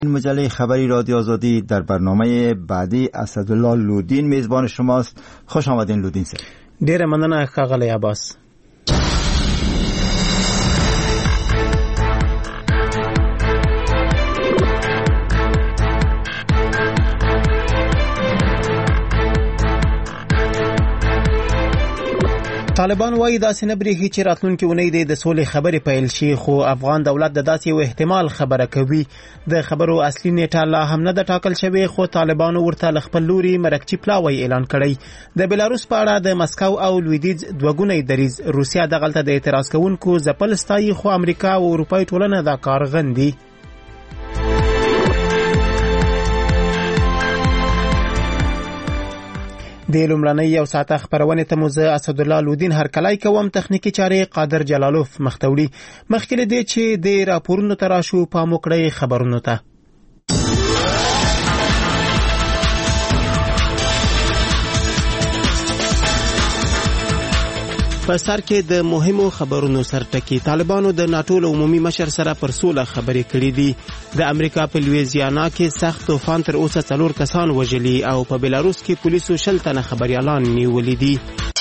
مجله خبری رادیو آزادی در برنامه بعدی اسدالله لودین میزبان شماست. خوش آمدین لودین صاحب. ډیره مننه ښاغلی عباس. طالبان وایي داسې نه بریښي چې راتلونکې اونۍ د سولې خبرې پیل شي، خو افغان دولت د داسې یو احتمال خبره کوي. د خبرو اصلي نیټه لا هم نه ده ټاکل شوې، خو طالبانو ورته له خپل لوري مرکچي پلاوی اعلان کړی. د بلاروس په اړه د مسکو او لویدیځ دوګونی دریځ، روسیا دغلته د اعتراض کوونکو ځپل ستایي، خو امریکا او اروپایي ټولنه دا کار غندي. د لومړنۍ یو ساعته خبرونې ته مو زه اسدالله لودین هرکلی کوم. تخنیکي چارې قادر جلالوف مخته وړي. مخکې له دې چې د راپورونو ته راشو، پام وکړئ خبرونو ته. په سر کې د مهمو خبرونو سرټکی. طالبانو د ناټو له عمومي مشر سره پر سوله خبرې کړې دي. د امریکا په لویزیانا کې سخت طوفان تر اوسه 4 کسان وژلي او په بلاروس کې پولیسو 60 تنه خبريالان نیولي دي.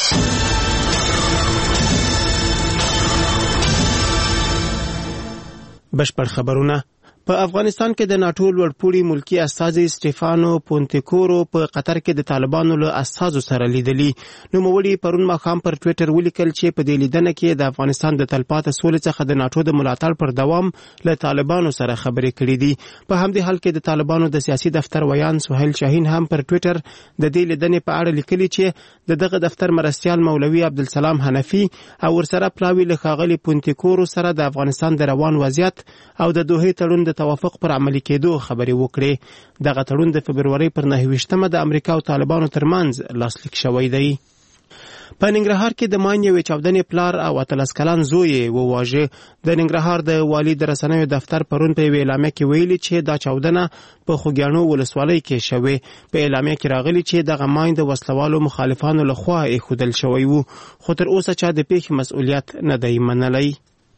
بشپړ خبرونه. په افغانستان کې د ناټو لوړپوړي ملکی استازي سټيفانو پونتیکورو په قطر کې د طالبانو له استازو سره لیدلي. نوموړي پرون ماښام پر ټویټر ولیکل چې په دې لیدنه کې د افغانستان د تلپاتې سولې څخه د ناټو د ملاتړ پر دوام له طالبانو سره خبرې کړې دي. په همدې حال کې د طالبانو د سیاسي دفتر ویان سهیل شاهین هم پر ټویټر د دې لیدنې په اړه لیکلي چې دغه دفتر مرستیال مولوي عبدالسلام حنفي او ورسره پلاوی له ښاغلي پونتیکورو سره د افغانستان د روان وضعیت او د دوحې تړون د توافق پر عملي کېدو خبرې وکړې. دغه تړون د فبرورۍ پر 29مه د امریکا او طالبانو ترمنځ لاسلیک شوی دی. په ننګرهار کې د ماین یوې چاودنې پلار او 13 کلن زوی وواژه. د ننګرهار د والي د رسنیو دفتر پرون په اعلامیه کې ویلي چې دا چاودنه په خوګیانو ولسوالۍ کې شوې. په اعلامیه کې راغلي چې دغه ماین د وسلوالو مخالفانو لخوا ایښودل شوی وو، خو تر اوسه چا د پیښې مسؤلیت نه دی منلی.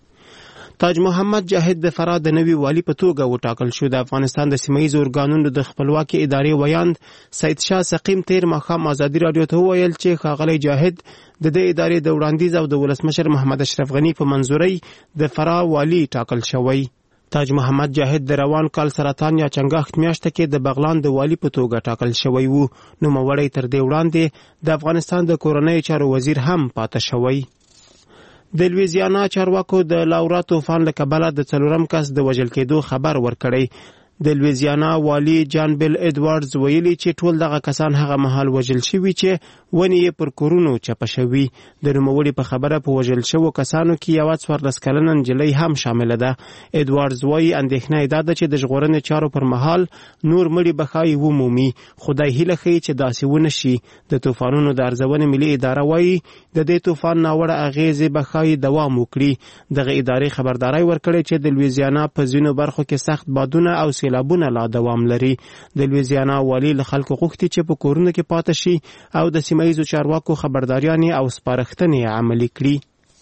تاج محمد جاهد د فراه د نوي والی په توګه وټاکل شو. د افغانستان د سیمه‌ییزو ارګانونو د خپلواکي ادارې ویاند سید شاه سقیم تیر ماښام ازادي راډیو ته وویل چې ښاغلی جاهد د دې ادارې د وړاندیز او د ولسمشر محمد اشرف غني په منظورۍ د فراه والی ټاکل شوی. تاج محمد جاهد د روان کال سرطان یا چنګاښت میاشته کې د بغلان د والی په توګه ټاکل شوی وو. نوموړی تر دې وړاندې د افغانستان د کورنۍ چارو وزیر هم پاتې شوی. د لویزیانا چارواکو د لاورا طوفان له کبله د 4م کس د وژل کېدو خبر ورکړی. د لویزیانا والی جان بیل ایدوارډز ویلي چې ټول دغه کسان هغه مهال وژل شوي چې ونې یې پر کورونو چپه شوي. د نوموړي په خبره په وژل شوو کسانو کې یوه 14 کلنه نجلۍ هم شامله ده. ایدوارډز وایي اندېښنه یې دا ده چې د ژغورنې چارو پر مهال نور مړي به ښایي ومومي. خدای هیله ښیي چې داسې ونه شي. د طوفانونو د ارزونې ملي اداره وایي د دې طوفان ناوړه اغېزې به ښایي دوام وکړي. دغه ادارې خبرداری ورکړې چې د لویزیانا په ځینو برخو کې سخت بادونه او سیلابونه لا دوام لري. د لویزیانا والی له خلکو غوښتي چې په کورونو کې پاتې شي او د سیمه‌ییزو چارواکو خبرداریانې او سپارښتنې عملي کړي.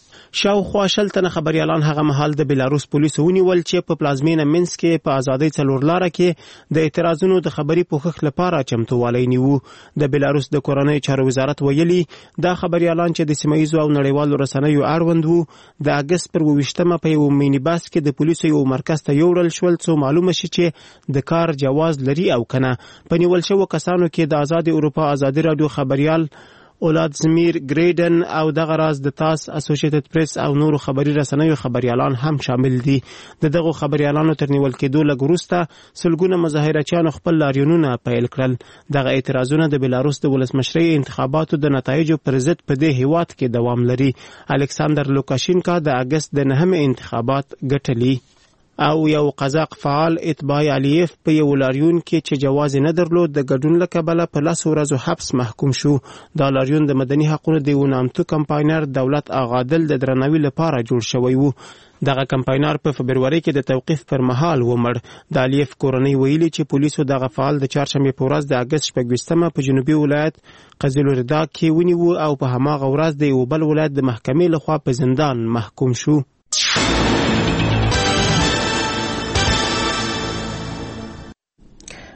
شاوخوا 60 تنه خبريالان هغه مهال د بلاروس پولیسو ونیول چې په پلازمینه مینسک کې په ازادۍ څلور لاره کې د اعتراضونو د خبري پوښښ لپاره چمتووالی نیو. د بلاروس د کورنۍ چارو وزارت ویلي دا خبريالان چې د سیمه‌ییزو او نړیوالو رسنیو اړوند وو د اگست پر 28مه په یو مینی باس کې د پولیسو یو مرکز ته یوړل شول څو معلومه شي چې د کار جواز لري او کنه. په نیول شوو کسانو کې د آزاد اروپا ازادي رادیو خبريال اولاد زمیر گریډن او دغه راز د تاس اسوسییټډ پریس او نورو خبري رسنیو خبريالان هم شامل دي. دغه خبريالانو تر نیول کېدو لږ وروسته سلګونه مظاهرچیانو خپل لاریونونه پیل کړل. دغه اعتراضونه د بلاروس د ولسمشرۍ انتخاباتو د نتایجو پر ضد په دې هیواد کې دوام لري. الکساندر لوکاشینکا د اگست د 9 انتخابات ګټلي او یو قزاق فعال اتباع علیف په یو لاریون کې چې جواز نه درلود د ګډون له کبله په 10 ورځو حبس محکوم شو. دا لاریون د مدني حقوقو د یو نامتو کمپاینر دولت آغادل د درناوي لپاره جوړ شوی وو. دغه کمپاینر په فبروري کې د توقیف پر مهال ومړ. د علیف کورنۍ ویلي چې پولیسو دغه فعال د چهارشنبه په ورځ د اگست 28مه په جنوبي ولایت قزلوردا کې ونیو او په هماغه ورځ د یو بل ولایت د محکمې لخوا په زندان محکوم شو.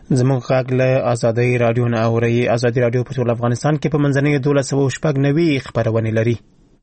زموږ غږ له ازادۍ رادیو نه اوري. ازادي رادیو په ټول افغانستان کې په منځنۍ 1290 خبرونه لري.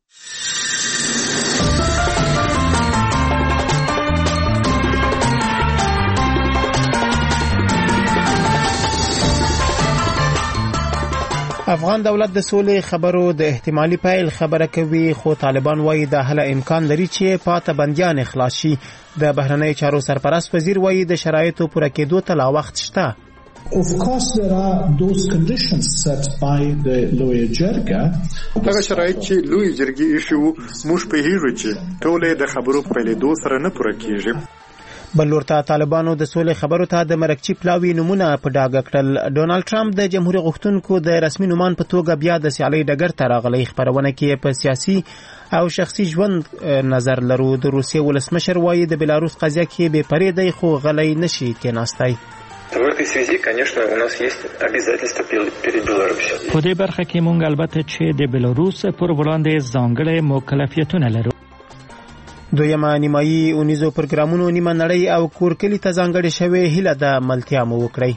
افغان دولت د سولې خبرو د احتمالي پیل خبره کوي، خو طالبان وایي د حل امکان لري چې پاته بندیان اخلاص شي. د بهرنۍ چارو سرپرست وزیر وایي د شرایطو پوره کېدو ته لا وخت شته. Of course there are those conditions set by the لویه جرګه. هغه شرایط چې لویه جرګې ایښي وو موږ په هیرو چې ټول د خبرو په پیلېدو سره نه پوره کېږي. بل ورته طالبانو د سولې خبرو ته د مرکچی پلاوي نمونه په ډاګه کړل. ډونالد ټرمپ د جمهوریت غوښتونکو د رسمي نومان په توګه بیا د سیالۍ ډګر ته راغلی. خبرونه کې په سیاسي او شخصي ژوند نظر لرو. د روسیې ولسمشر وایي د بلاروس قضیه کې بې پرې دی خو غلی نشي کېناستی. В этой связи, конечно, у нас есть обязательства перед Беларусью. په دې برخه کې مونږ البته چې د بلاروس پر وړاندې ځانګړي مکلفیتونه لرو. دویمه نیمایي اونیزو پروګرامونو نیمه نړۍ او کورکلي ته ځانګړې شوې هیله د ملتیا مو وکړئ.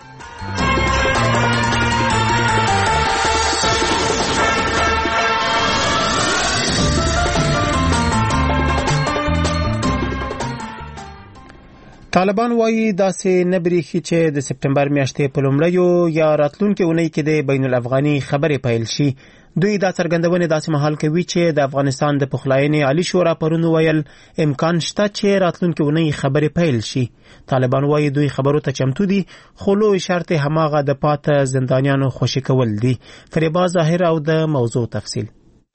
طالبان وایي داسې نه بریښي چې د سپټمبر میاشتې په لومړیو یا راتلونکې اونۍ کې د بین الافغاني خبرې پیل شي. دوی دا څرګندونه داسې مهال کوي چې د افغانستان د پخلاینې عالی شورا پرون ویل امکان شته چې راتلونکې اونۍ خبرې پیل شي. طالبان وایي دوی خبرو ته چمتو دي خو لوی شرط هماغه د پاته زندانیانو خوشي کول دي. فریبا ظاهر او د موضوع تفصیل.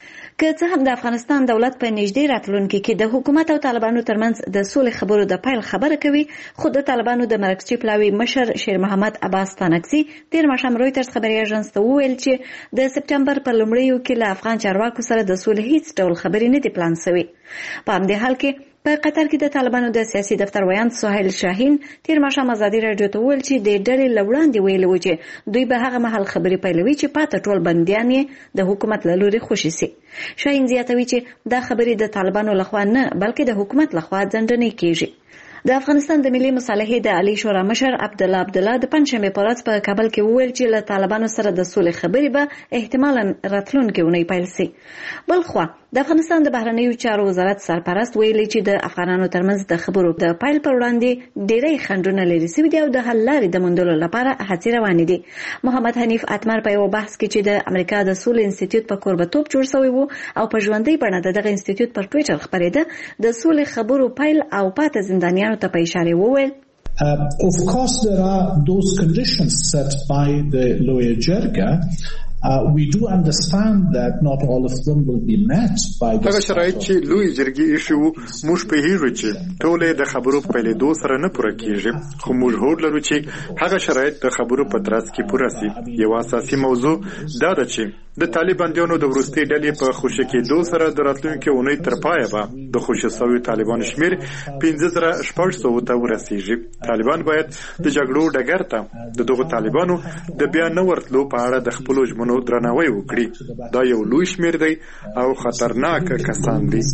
که څه هم د افغانستان دولت په نږدې راتلونکي کې د حکومت او طالبانو ترمنځ د سولې خبرو د پیل خبره کوي، خو د طالبانو د مرکزي پلاوي مشر شیر محمد عباس تانکزي تیر ماښام رویټرز خبري اژانس ته وویل چې د سپټمبر په لومړیو کې له افغان چارواکو سره د سولې هیڅ ډول خبرې نه دي پلان شوي. په همدې حال کې په قطر کې د طالبانو د سیاسي دفتر ویاند سهیل شاهین تیر ماښام ازادي رادیو ته وویل چې د ډلې له وړاندې ویلي وو چې دوی به هغه مهال خبرې پیلوي چې پاته ټول بندیان یې د حکومت له لوري خوشي سي. شاهین زیاتوي چې دا خبرې د طالبانو لخوا نه بلکې د حکومت لخوا ځنډنې کیږي. د افغانستان د ملي مصالحې د عالی شورا مشر عبدالله د پنځشنبه په ورځ په کابل کې وویل چې له طالبانو سره د سولې خبرې به احتمالاً راتلونکې اونۍ پیل شي. بل خو د افغانستان د بهرنیو چارو وزارت سرپرست ویلي چې د افغانانو ترمنځ د خبرو د پیل پر وړاندې ډېری خنډونه لري سوي دي او د حل لارې د موندلو لپاره هڅې روانې دي. محمد حنیف اتمر په یو بحث کې چې د امریکا د سولې انسټیټیوټ په کوربتوب جوړ شوی وو او په ژوندۍ بڼه دغه انسټیټیوټ پر ټویټر خبرېده د سولې خبرو پیل او پاته زندانیانو ته په اشاره وویل. Of course there are those conditions set by the لویه جرګه. We do understand that not all of them will be met by the هغه شرایط چې لوی جرګې ایښي وو موږ په هیرو چې ټول د خبرو په پیلېدو سره نه پوره کېږي، خو موږ هوډ لرو چې هغه شرایط د خبرو په ترڅ کې پوره شي. یو اساسي موضوع دا ده چې د طالبانو د وروستي ډلې په خوشي کېدو سره د راتلونکي اونۍ تر پایه به د خوشي شویو طالبانو شمیر 15600 ته ورسیږي. طالبان باید د جګړو ډګر ته د دغو طالبانو د بیا نه ورتلو په اړه د خپلو ژمنو درناوی وکړي. دا یو لوی شمیر دی او خطرناک کسان دي.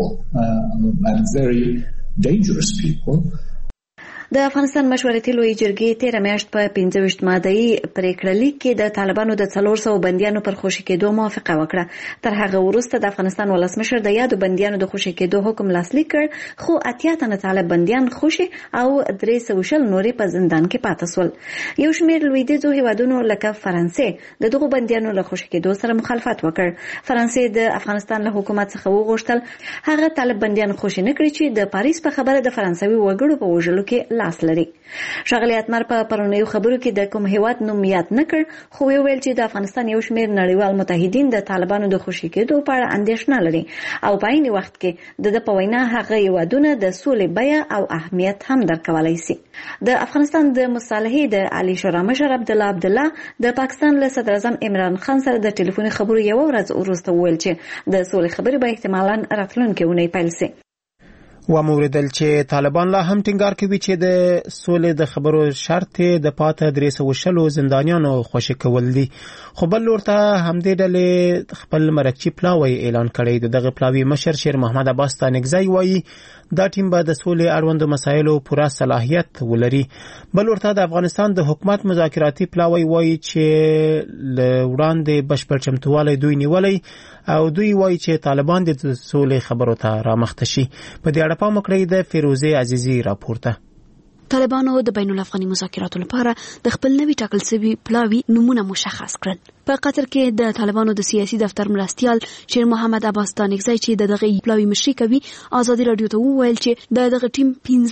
د افغانستان مشورتي لویې جرګې تیره میاشت په 25 ماده‌ای پریکړه لیک کې د طالبانو د 400 بندیانو پر خوشي کېدو موافقه وکړه. تر هغه وروسته د افغانستان ولسمشر د یادو بندیانو د خوشي کېدو حکم لاسلیک کړ، خو 80 تنه طالب بندیان خوشي او 300 نورې په زندان کې پاتې شول. یو شمېر لویدیځو هیوادونو لکه فرانسې د دغو بندیانو له خوشي کېدو سره مخالفت وکړ. فرانسې د افغانستان له حکومت څخه وغوښتل هغه طالب بندیان خوشي نه کړي چې د پاریس په خبره د فرانسوي وګړو په وژلو کې لاس لري. ښاغلی اتمر په پرونیو خبرو کې د کوم هیواد نوم یاد نه کړ، خو ویل چې د افغانستان یو شمېر نړیوال متحدین د طالبانو د خوشي کېدو په اړه اندېښنه لري او په عین وخت کې د په وینا هغه هیوادونه د سولې بیه او اهمیت هم درکولای شي. د افغانستان د مصالحې د عالی شورا مشر عبدالله د پاکستان له صدر اعظم عمران خان سره د ټلیفوني خبرو یو ورځ وروسته وویل چې د سولې خبرې به احتمالاً راتلونکې اونۍ پیل شي. وموردل چې طالبان لا هم ټینګار کوي چې د سولې د خبرو شرط د پاته 360 زندانیانو خوشی کول دي. خو بل ورته همدې ډلې خپل مرکچی پلاوی اعلان کړی. دغه پلاوی مشر شیر محمد عباس تانکزی وایي دا ټیم به د سولې اړوند مسایلو پوره صلاحیت ولري. بل ورته د افغانستان د حکومت مذاکراتي پلاوی وایي چې وړاندې بشپړ چمتووالی دوی نیولی او دوی وایي چې طالبان د سولې خبرو ته رامخته شي. په دې اړه پام وکړئ د فیروزه عزیزی راپورته. طالبانو د بین الافغاني مذاکراتو لپاره د خپل نوي ټاکل شوي پلاوی نمونه مشخص کړل. په قطر کې د طالبانو د سیاسي دفتر مرستیال شیر محمد عباس تانکزی چې دغه پلاوی مشري کوي ازادي رادیو ته وویل چې دغه ټیم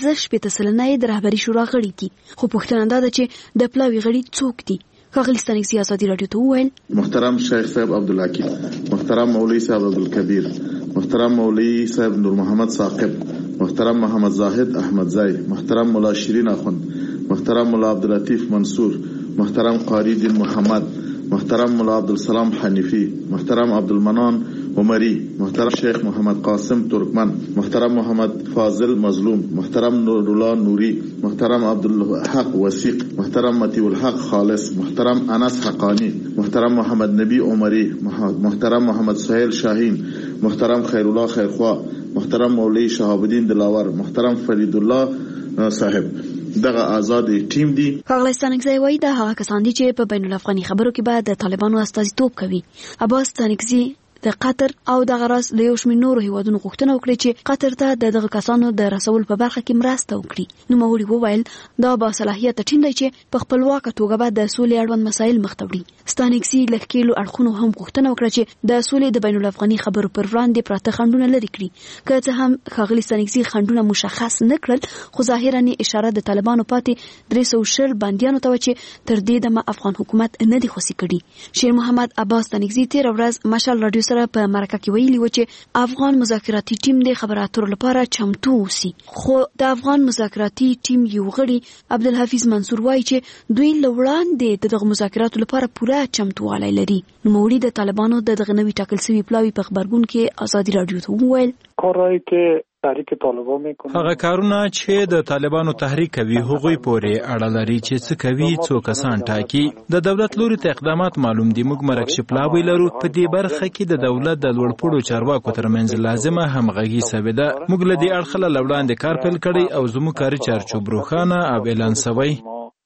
15% د رهبری شورا غړي دي. خو پوښتنه ده چې د پلاوی غړي څوک دي؟ ښاغلي ستانکزي ازادي رادیو ته وویل محترم شیخ صاحب عبدالحکیم، محترم مولوی صاحب عبدالکبیر، محترم مولوی صاحب نور محمد ثاقب، محترم محمد زاهد احمدزئی، محترم ملا شیرین اخوند، محترم ملا عبداللطیف منصور، محترم قاری دین محمد، محترم ملا عبدالسلام حنیفی، محترم عبدالمنان عمری، محترم شیخ محمد قاسم ترکمن، محترم محمد فاضل مظلوم، محترم نورالله نوری، محترم عبدالحق وثیق، محترم مطیع الحق خالص، محترم انس حقانی، محترم محمد نبی عمری، محترم محمد سہیل شاہین، محترم خیر الله خیرخوا، محترم مولوی شهاب الدین دلاور، محترم فرید الله صاحب. دغه آزاد ټیم دی. ښاغلی ستانکزی وایي دا هغه کسان دي چې په بین الافغاني خبرو کې به د طالبانو استازیتوب کوي. عباس ستانکزی د قطر او دغه راز له یو شمېر نورو هیوادونو غوښتنه وکړي چې قطر ته د دغه کسانو د رسول په برخه کې مرسته وکړي. نوموړي وویل دا باصلاحیته ټیم دی چې په خپلواکه توګه به د سولې اړوند مسایل مخته وړي. ستانکزي له ښکېلو اړخونو هم غوښتنه وکړه چې د سولې د بین الافغاني خبرو پر وړاندې پراته خنډونه لرې کړي. که څه هم ښاغلي ستانکزي خنډونه مشخص نه کړل، خو ظاهرا اشاره د طالبانو پاتې 360 بندیانو ته چې تر دې دمه افغان حکومت نه دی خوشي کړي. شیر محمد عباس تانکزي تیر ورځ مشال رادیو سره په مرکه کې ویلي و چې افغان مذاکراتي ټیم د خبرو اترو لپاره چمتو اوسي. خو د افغان مذاکراتي ټیم یو غړي عبدالحفیظ منصور وایي چې دوی له وړاندې دغه مذاکراتو لپاره پوره چمتووالی لري. نوموړي د طالبانو دغه نوي ټاکل شوي پلاوی په خبرګون کې ازادي رادیو ته وویل کارهایی که تحریک طالبان میکنه، هغه کارونه چې د طالبانو تحریک کوي هغوی پورې اړه لري چې څه کوي، څو کسان ټاکي. د دولت لوري ته اقدامات معلوم دي. موږ مرکشي پلاوی لرو. په دې برخه کې د دولت د لوړپوړو چارواکو ترمنځ لازمه همغږي سوې ده. موږ له دې اړخه له وړاندې کار پیل کړی او زموږ کاري چارچوب روښانه او اعلان شوی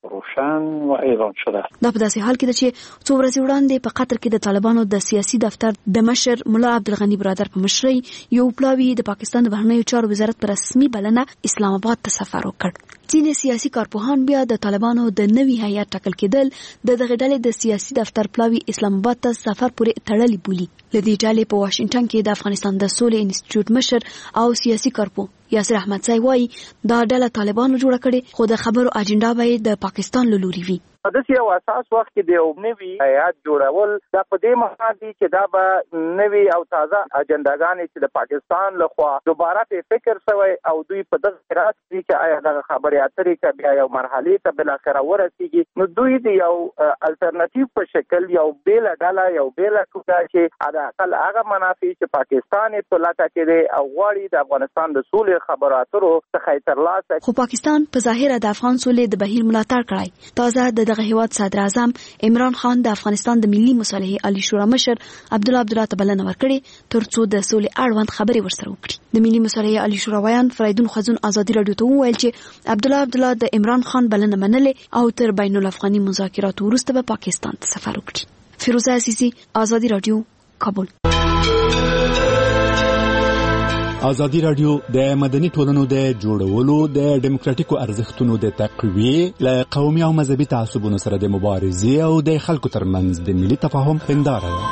و اعلان شده. دا په داسې حال کې ده چې څو ورځې وړاندې په قطر کې د طالبانو د سیاسي دفتر د مشر ملا عبدالغني برادر په مشرۍ یو پلاوی د پاکستان د بهرنیو چارو وزارت په رسمي بلنه اسلام آباد ته سفر وکړ. ځینې سیاسي کارپوهان بیا د طالبانو د نوي هیات ټاکل کېدل د دغه ډلې د سیاسي دفتر پلاوی اسلام آباد ته سفر پورې تړلي بولي. له دې ډلې په واشنګټن کې د افغانستان د سولې انسټیټیوټ مشر او سیاسي کارپوه یاسر احمدزئی وایي دا ډله طالبانو جوړه کړې، خو د خبرو اجنډا به د پاکستان له لوري وي. د یو اساس وخت کې د یو نوي هیات جوړول دا په دې معنی دي چې دا به نوي او تازه اجنډاګانې چې د پاکستان لخوا دوباره په فکر شوی او دوی په دغه راز کې چې آیا دغه خبرې اترې کې بیا یو مرحله ته بل اخره ورسیږي، نو دوی د یو الټرنیټیو په شکل یو بیل ډله یو بیل ټوټه چې د اقل هغه منافع چې پاکستان په لاته کې دی او غواړي د افغانستان د سولې خبرو اترو څخه ترلاسه. خو پاکستان په ظاهره د افغان سولې د بهیر ملاتړ کړی. تازه د دغه هیواد صدر اعظم عمران خان د افغانستان د ملي مصالحې عالی شورا مشر عبدالله ته بلنه ورکړې ترڅو د سولې اړوند خبرې ورسره وکړي. د ملي مصالحې عالی شورا ویان فریدون خزون ازادي رادیو ته وویل چې عبدالله د عمران خان بلنه منلې او تر بین الافغاني مذاکراتو وروسته به پاکستان ته سفر وکړي. فیروزه عزیزی، ازادي رادیو، کابل. ازادي رادیو د مدني ټولنو د جوړولو، د ډیموکراټیکو ارزښتونو د تقویې، له قومي او مذهبي تعصبونو سره د مبارزې او د خلکو ترمنځ د ملي تفاهم هنداره ده.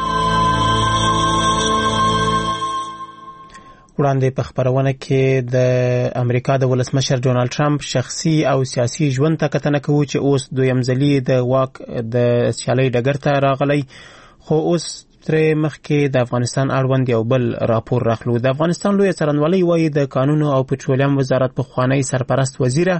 وړاندې په خبرونه کې د امریکا د ولسمشر ډونالد ټرمپ شخصي او سیاسي ژوند ته کتنه کوي چې اوس دویم ځلې د واک د سیالۍ ډګر ته راغلی، خو اوس ترې مخکې د افغانستان اړوند یو بل راپور راخلو. د افغانستان لویه څارنوالۍ وایي د کانونو او پټرولیم وزارت پخوانی سرپرست وزیره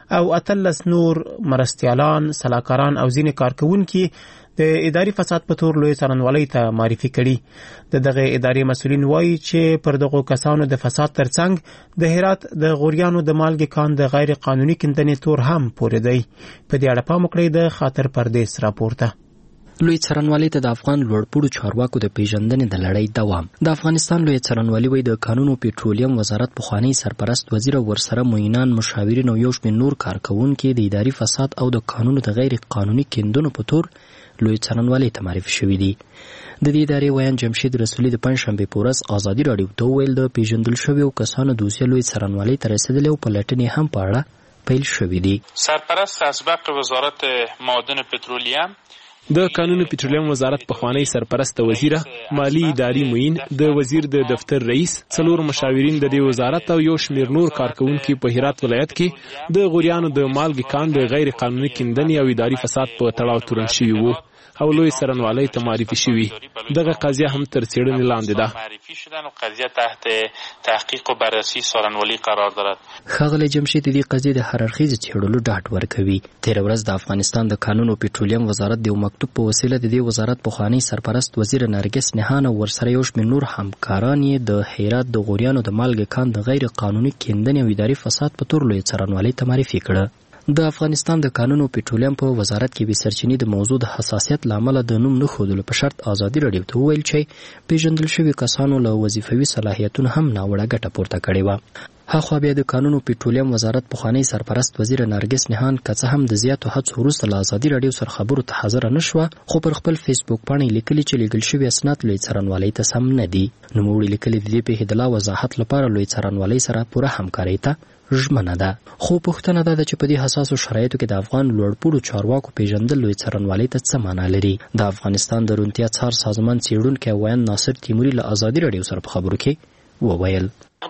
او 18 نور مرستیالان، سلاکاران او ځینې کارکوونکي د اداري فساد په تور لوی څارنوالۍ ته معرفي کړي. د دغه ادارې مسؤلین وایي چې پر دغو کسانو د فساد ترڅنګ د هرات د غوریانو د مالګې کان د غیر قانوني کیندنې تور هم پورې دی. په دې اړه پام وکړئ د خاطر پردیس راپورته. لوی څارنوالۍ ته د افغان لوړپوړو چارواکو د پیژندنې د لړۍ دوام. د افغانستان لوی څارنوالۍ وایي د کانونو پېټرولیم وزارت پخوانی سرپرست وزیر او ورسره معینان، مشاورین او یو شمېر نور کارکوونکي د اداري فساد او د کانونو د غیر قانوني کیندنو په تور لوی څارنوالۍ ته معرفي شوي دي. د دې ادارې ویان جمشید رسولي د پنجشنبې په ورځ ازادي راډیو ته وویل د پیژندل شویو کسانو دوسیه لوی څارنوالۍ ته رسېدلې او پلټنې هم په اړه پیل شوي دي. سرپرست اسبق وزارت معادن پترولیم، د قانون پټرولیم وزارت پخوانی سرپرست وزیر، مالی اداري معین، د وزیر د دفتر رئیس، 4 مشاورین د دې وزارت او یو شمېر نور کارکوونکي په هرات ولایت کې د غوریانو د مالګې کان د غیر قانوني کیندنې او اداري فساد په تړاو تورن شوي وو او لوی څارنوالۍ ته معرفي شوي. دغه قضیه هم تر څېړنې لاندې ده. معرفی شدن و قضیه تحت تحقیق و بررسی څارنوالۍ قرار دارد. ښاغلی جمشید دې قضیې د هر اړخیزې څېړلو ډاډ ورکوي. تېره ورځ د افغانستان د کانونو او پېټرولیم وزارت د یو مکتوب په وسیله د دې وزارت پخوانی سرپرست وزیر نرګس نهان او ورسره یو شمېر نور همکاران یې د هرات د غوریانو د مالګې کان د غیر قانوني کیندنې او اداري فساد په تور لوی څارنوالۍ ته معرفي کړه. د افغانستان د کانونو پېټرولیم په وزارت کې بې سرچینې د موضوع د حساسیت له امله د نوم نه ښودلو په شرط ازادي راډیو ته وویل چې پیژندل شوي کسانو له وظیفوي صلاحیتونو هم ناوړه ګټه پورته کړې وه. هاخوا بیا د کانونو پېټرولیم وزارت پخوانی سرپرست وزیر نرګس نهان که څه هم د زیاتو هڅو وروسته له ازادي راډیو سره خبرو ته حاضره نه شوه، خو پر خپل فیسبوک پاڼه لیکلي چې لیږل شوي اسناد لوی څارنوالۍ ته سم نه دي. نوموړي لیکلي د دې پېښې د لا وضاحت لپاره لوی څارنوالۍ سره پوره همکارۍ ته ژمنه ده. خو پوښتنه دا ده چې په دې حساسو شرایطو کې د افغان لوړپوړو چارواکو پیژندل لوی څارنوالۍ ته څه معنا لري. د افغانستان د روڼتیا څار سازمان څېړونکی ویان ناصر تیموري له ازادي راډیو سره په خبرو کې وویل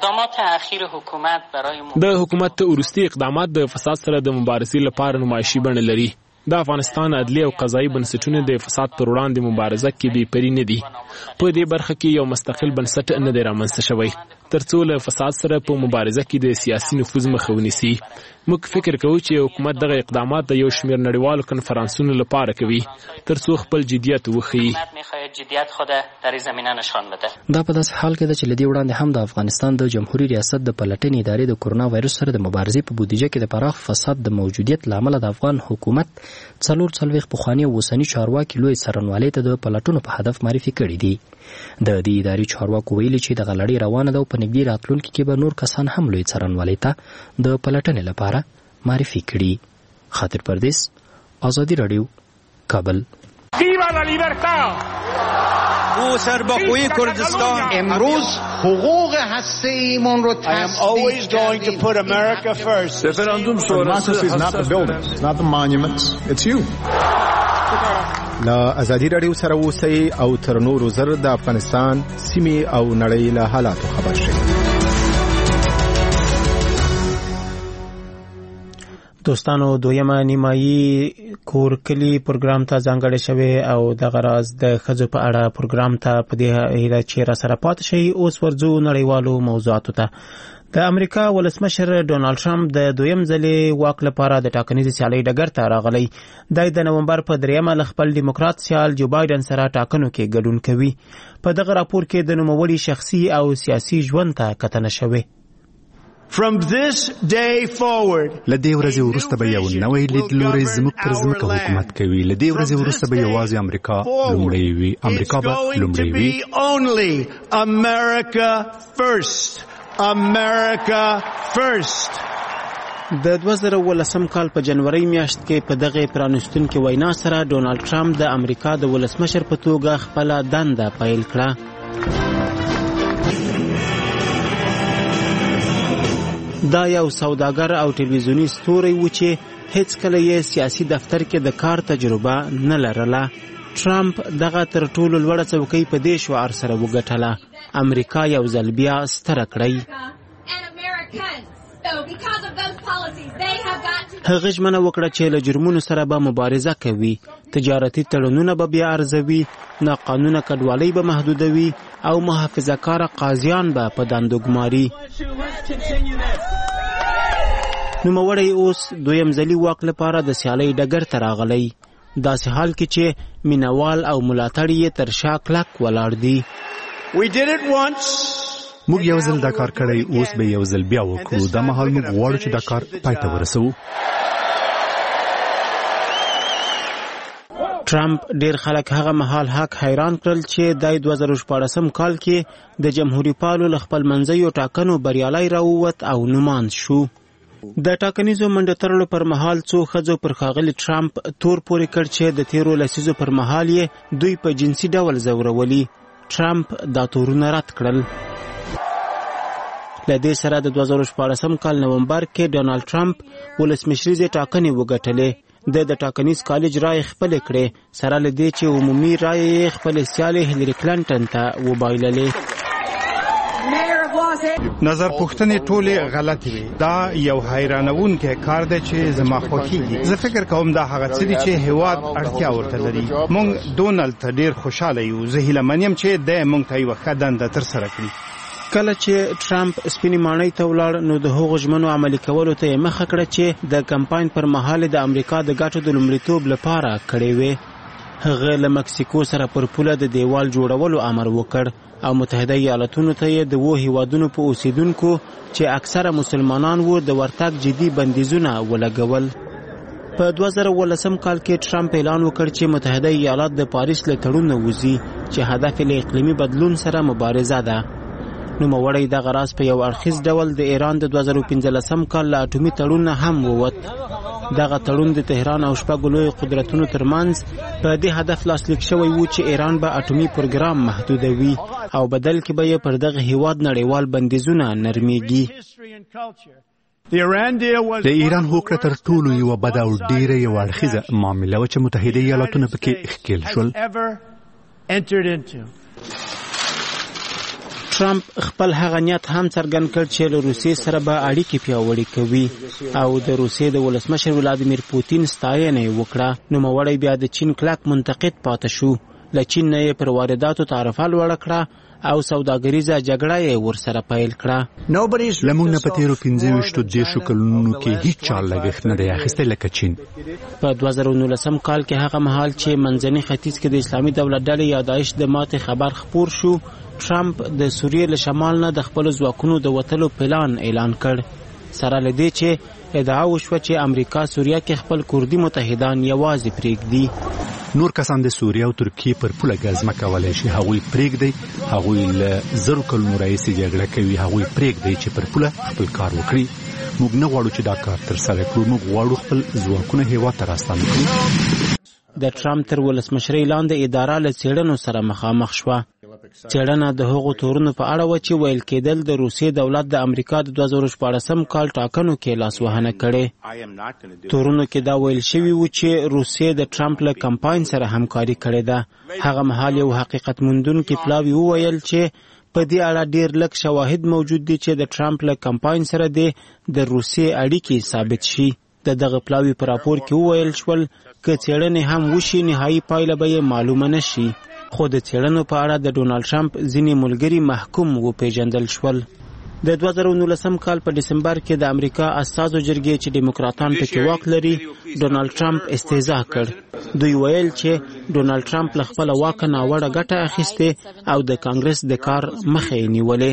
د حکومت وروستي اقدامات د فساد سره د مبارزې لپاره نمایشي بڼه لري. د افغانستان عدلي او قضایي بنسټونه د فساد پر وړاندې مبارزه کې بې پرې نه دي. په دې برخه کې یو مستقل بنسټ نه دی رامنځته شوی ترڅو له فساد سره په مبارزه کې د سیاسي نفوذ مخه ونیسي. موږ فکر کوو چې حکومت دغه اقدامات د یو شمېر نړیوالو کنفرانسونو لپاره کوي ترڅو خپل جدیت وښیي. دا په داسې حال کې ده چې له دې وړاندې هم د افغانستان د جمهوري ریاست د پلټنې ادارې د کرونا وایرس سره د مبارزې په بودیجه کې د پراخ فساد د موجودیت له امله د افغان حکومت 44 پخواني او اوسني چارواکي لوی څارنوالۍ ته د پلټنو په هدف معرفي کړي دي. د دې ادارې چارواکو ویلي چې دغه لړۍ روانه ده او په نږدې راتلونکي کې به نور کسان هم لوی څارنوالۍ ته د پلټنې لپاره معرفي کړي. خاطر پردیس، ازادي راډیو، کابل. ویوا لا لیبرتا. او سرباخوی کردستان امروز حقوق هسته‌ایمان رو I am always going to put America first. Referendum sonrası is not the buildings, it's not the monuments, it's you. لا ازادي راډیو سره اوسئ او تر نورو زر د افغانستان سیمې او نړۍ له حالاتو خبر شئ. دوستانو، دویمه نیمایي کور کلی پروګرام ته ځانګړی شوی او دغه راز د ښځو په اړه پروګرام ته په دې هیله چې را سره پاتې شئ. اوس ورځو نړیوالو موضوعاتو ته. د امریکا ولسمشر ډونالډ ټرمپ د دویم ځلې واک لپاره د ټاکنیزې سیالۍ ډګر ته راغلی. دی د نومبر په 3 له خپل ډیموکرات سیال جو بایدن سره ټاکنو کې ګډون کوي. په دغه راپور کې د نوموړي شخصي او سیاسي ژوند ته کتنه شوې. From this day forward, لدې ورځې وروسته به یو نوی لیدلوری زموږ پر ځمکه حکومت کوي. لدې ورځې وروسته به یوازې امریکا لومړی وي. امریکا به لومړی وي. Only America first. America first. د 2018 کال په جنوري میاشت کې په دغه پرانستونکو وینا سره ډونالډ ټرمپ د امریکا د ولسمشر په توګه خپل دنده پیل کړه. دا یو سوداګر او ټلویزیونی ستوری و چې هیڅ کله یې سیاسي دفتر کې د کار تجربه نه لرله. ټرمپ دغه تر ټولو لوړه څوکۍ په دې شعار سره وګټله: امریکا یو ځل بیا ستره کړئ. هغه ژمنه وکړه چې له جرمونو سره به مبارزه کوي، تجارتي تړونونه به بیا ارزوي، ناقانونه کډوالۍ به محدودوي او محافظه کار قاضیان به په دندو ګماري. نوموړی اوس دویم ځلي واک لپاره د سیالۍ ډګر ته راغلی، داسې حال کې چې مینوال او ملاتړ یې تر شا کلک ولاړ دي. موږ یو ځل دا کار کړی، اوس به یو ځل بیا وکړو. دا مهال موږ غواړو چې دا کار پای ته ورسوو. ټرمپ ډیر خلک هغه مهال حیران کړل چې د 2014 کال کې د جمهوریت پالو له خپل منځیو ټاکنو بریالی راووت او نوماند شو. د ټاکنیزو منډو ترلو پر مهال څو ښځو پر ښاغلي ټرمپ تور پورې کړ چې د تیرو لسیزو پر مهال یې دوی په جنسي ډول ځورولي. ټرمپ دا تورونه رد کړل. له دې سره د 2014 کال نومبر کې ډونالد ټرمپ ولسمشریزې ټاکنې وګټلې. د ټاکنیز کالج رای خپل کړې، سره له دې چې عمومي رای خپل سیالي هیلری کلینټن ته وبایللې. نظر پوښتنې ټولې غلطې وي. دا یو حیرانونکی کار دی چې زما خوښیږي. زه فکر کوم دا هغه څه دي چې هیواد اړتیا ورته لري. موږ ډونالد ته ډیر خوشاله یو. زه هیله من یم چې د موږ ته یو ښه دنده ترسره کړي. کله چې ټرمپ سپینې ماڼۍ ته ولاړ، نو د هغو ژمنو عملي کولو ته یې مخه کړه چې د کمپاین پر مهال د امریکا د ګټو د لومړیتوب لپاره کړې وې. هغه له مکسیکو سره پر پوله د دیوال جوړولو امر وکړ او متحده ایالاتونو ته یې د 2 هیوادونو په اوسیدونکو چې اکثره مسلمانان وو د ورتګ جدي بندیزونه ولګول. په 2018 کال کې ټرمپ اعلان وکړ چې متحده ایالات د پاریس له تړون نه وځي چې هدف یې اقلیمي بدلون سره مبارزه ده. نوموړی دغه راز په یو اړخیز ډول د ایران د 2015 کال له اټومي تړون نه هم ووت. دغه تړون د تهران او شپږو لویو قدرتونو ترمنځ په دې هدف لاسلیک شوی و چې ایران به اټومي پروګرام محدودوي او بدل کې به یې پر دغه هیواد نړیوال بندیزونه نرمیږي. د ایران هوکړه تر ټولو یو بده او ډیره یو اړخیزه معامله و چې متحده ایالاتونه پکې ښکېل شول. ټرمپ خپل هغه نیت هم څرګند کړ چې له روسیې سره به اړیکې پیاوړې کوي او د روسیې د ولسمشر ولادیمیر پوتین ستاینه یې وکړه. نوموړی بیا د چین کلک منتقد پاتې شو. له چین نه یې پر وارداتو تعرفه لوړه کړه او سوداګریزه جګړه یې ورسره پیل کړه. لمونږ نه په تیرو 25 کلونو کې هیڅ چا لګښت نه دی اخیستی لکه چین. په 2019 کال کې هغه مهال چې منځني ختیځ کې د اسلامي دولت ډلې یا داعش د ماتې خبر خپور شو، ټرمپ د سوریې له شمال نه د خپل ځواکونو د وتلو پلان اعلان کړ، سره له دې چې ادعا وشوه چې امریکا سوریه کې خپل کردي متحدان یوازې پرېږدي. نور کسان د سوریه او ترکیې پر پوله ګزمه کولی شي. هغوی پرېږدي، هغوی له 1000 کلونو راهیسې جګړه کوي. هغوی پرېږدي چې پر پوله خپل کار وکړي. موږ نه غواړو چې دا کار ترسره کړو. موږ غواړو خپل ځواکونه هېواد ته راستانه کړو. د ټرمپ تر ولسمشرۍ لاندې اداره له څېړنو سره مخامخ شوه. څېړنه د هغو تورونو په اړه و چې ویل کېدل د روسیې دولت د امریکا د 2014 کال ټاکنو کې لاسوهنه کړې. تورونو کې دا ویل شوي و چې روسیې د ټرمپ له کمپاین سره همکاري کړې ده. هغه مهال یو حقیقت موندونکي پلاوي وویل چې په دې اړه ډیر لږ شواهد موجود دي چې د ټرمپ له کمپاین سره د روسیې اړیکې ثابت شي. دغه پلاوي په راپور کې وویل شول که څېړنې هم وشي نهایي پایله به یې معلومه نشي. خو د څېړنو په اړه د ډونالد ټرمپ ځینې ملګري محکوم وپېژندل شول. د 2019 کال په دسمبر کې د امریکا استازو جرګې چې دیموکراتان پکې واک لري ډونالد ټرمپ استهزاء کړ. دوی ویل چې ډونالد ټرمپ له خپل واک ناوړه ګټه اخیسته او د کانګرس د کار مخه یې نیولې.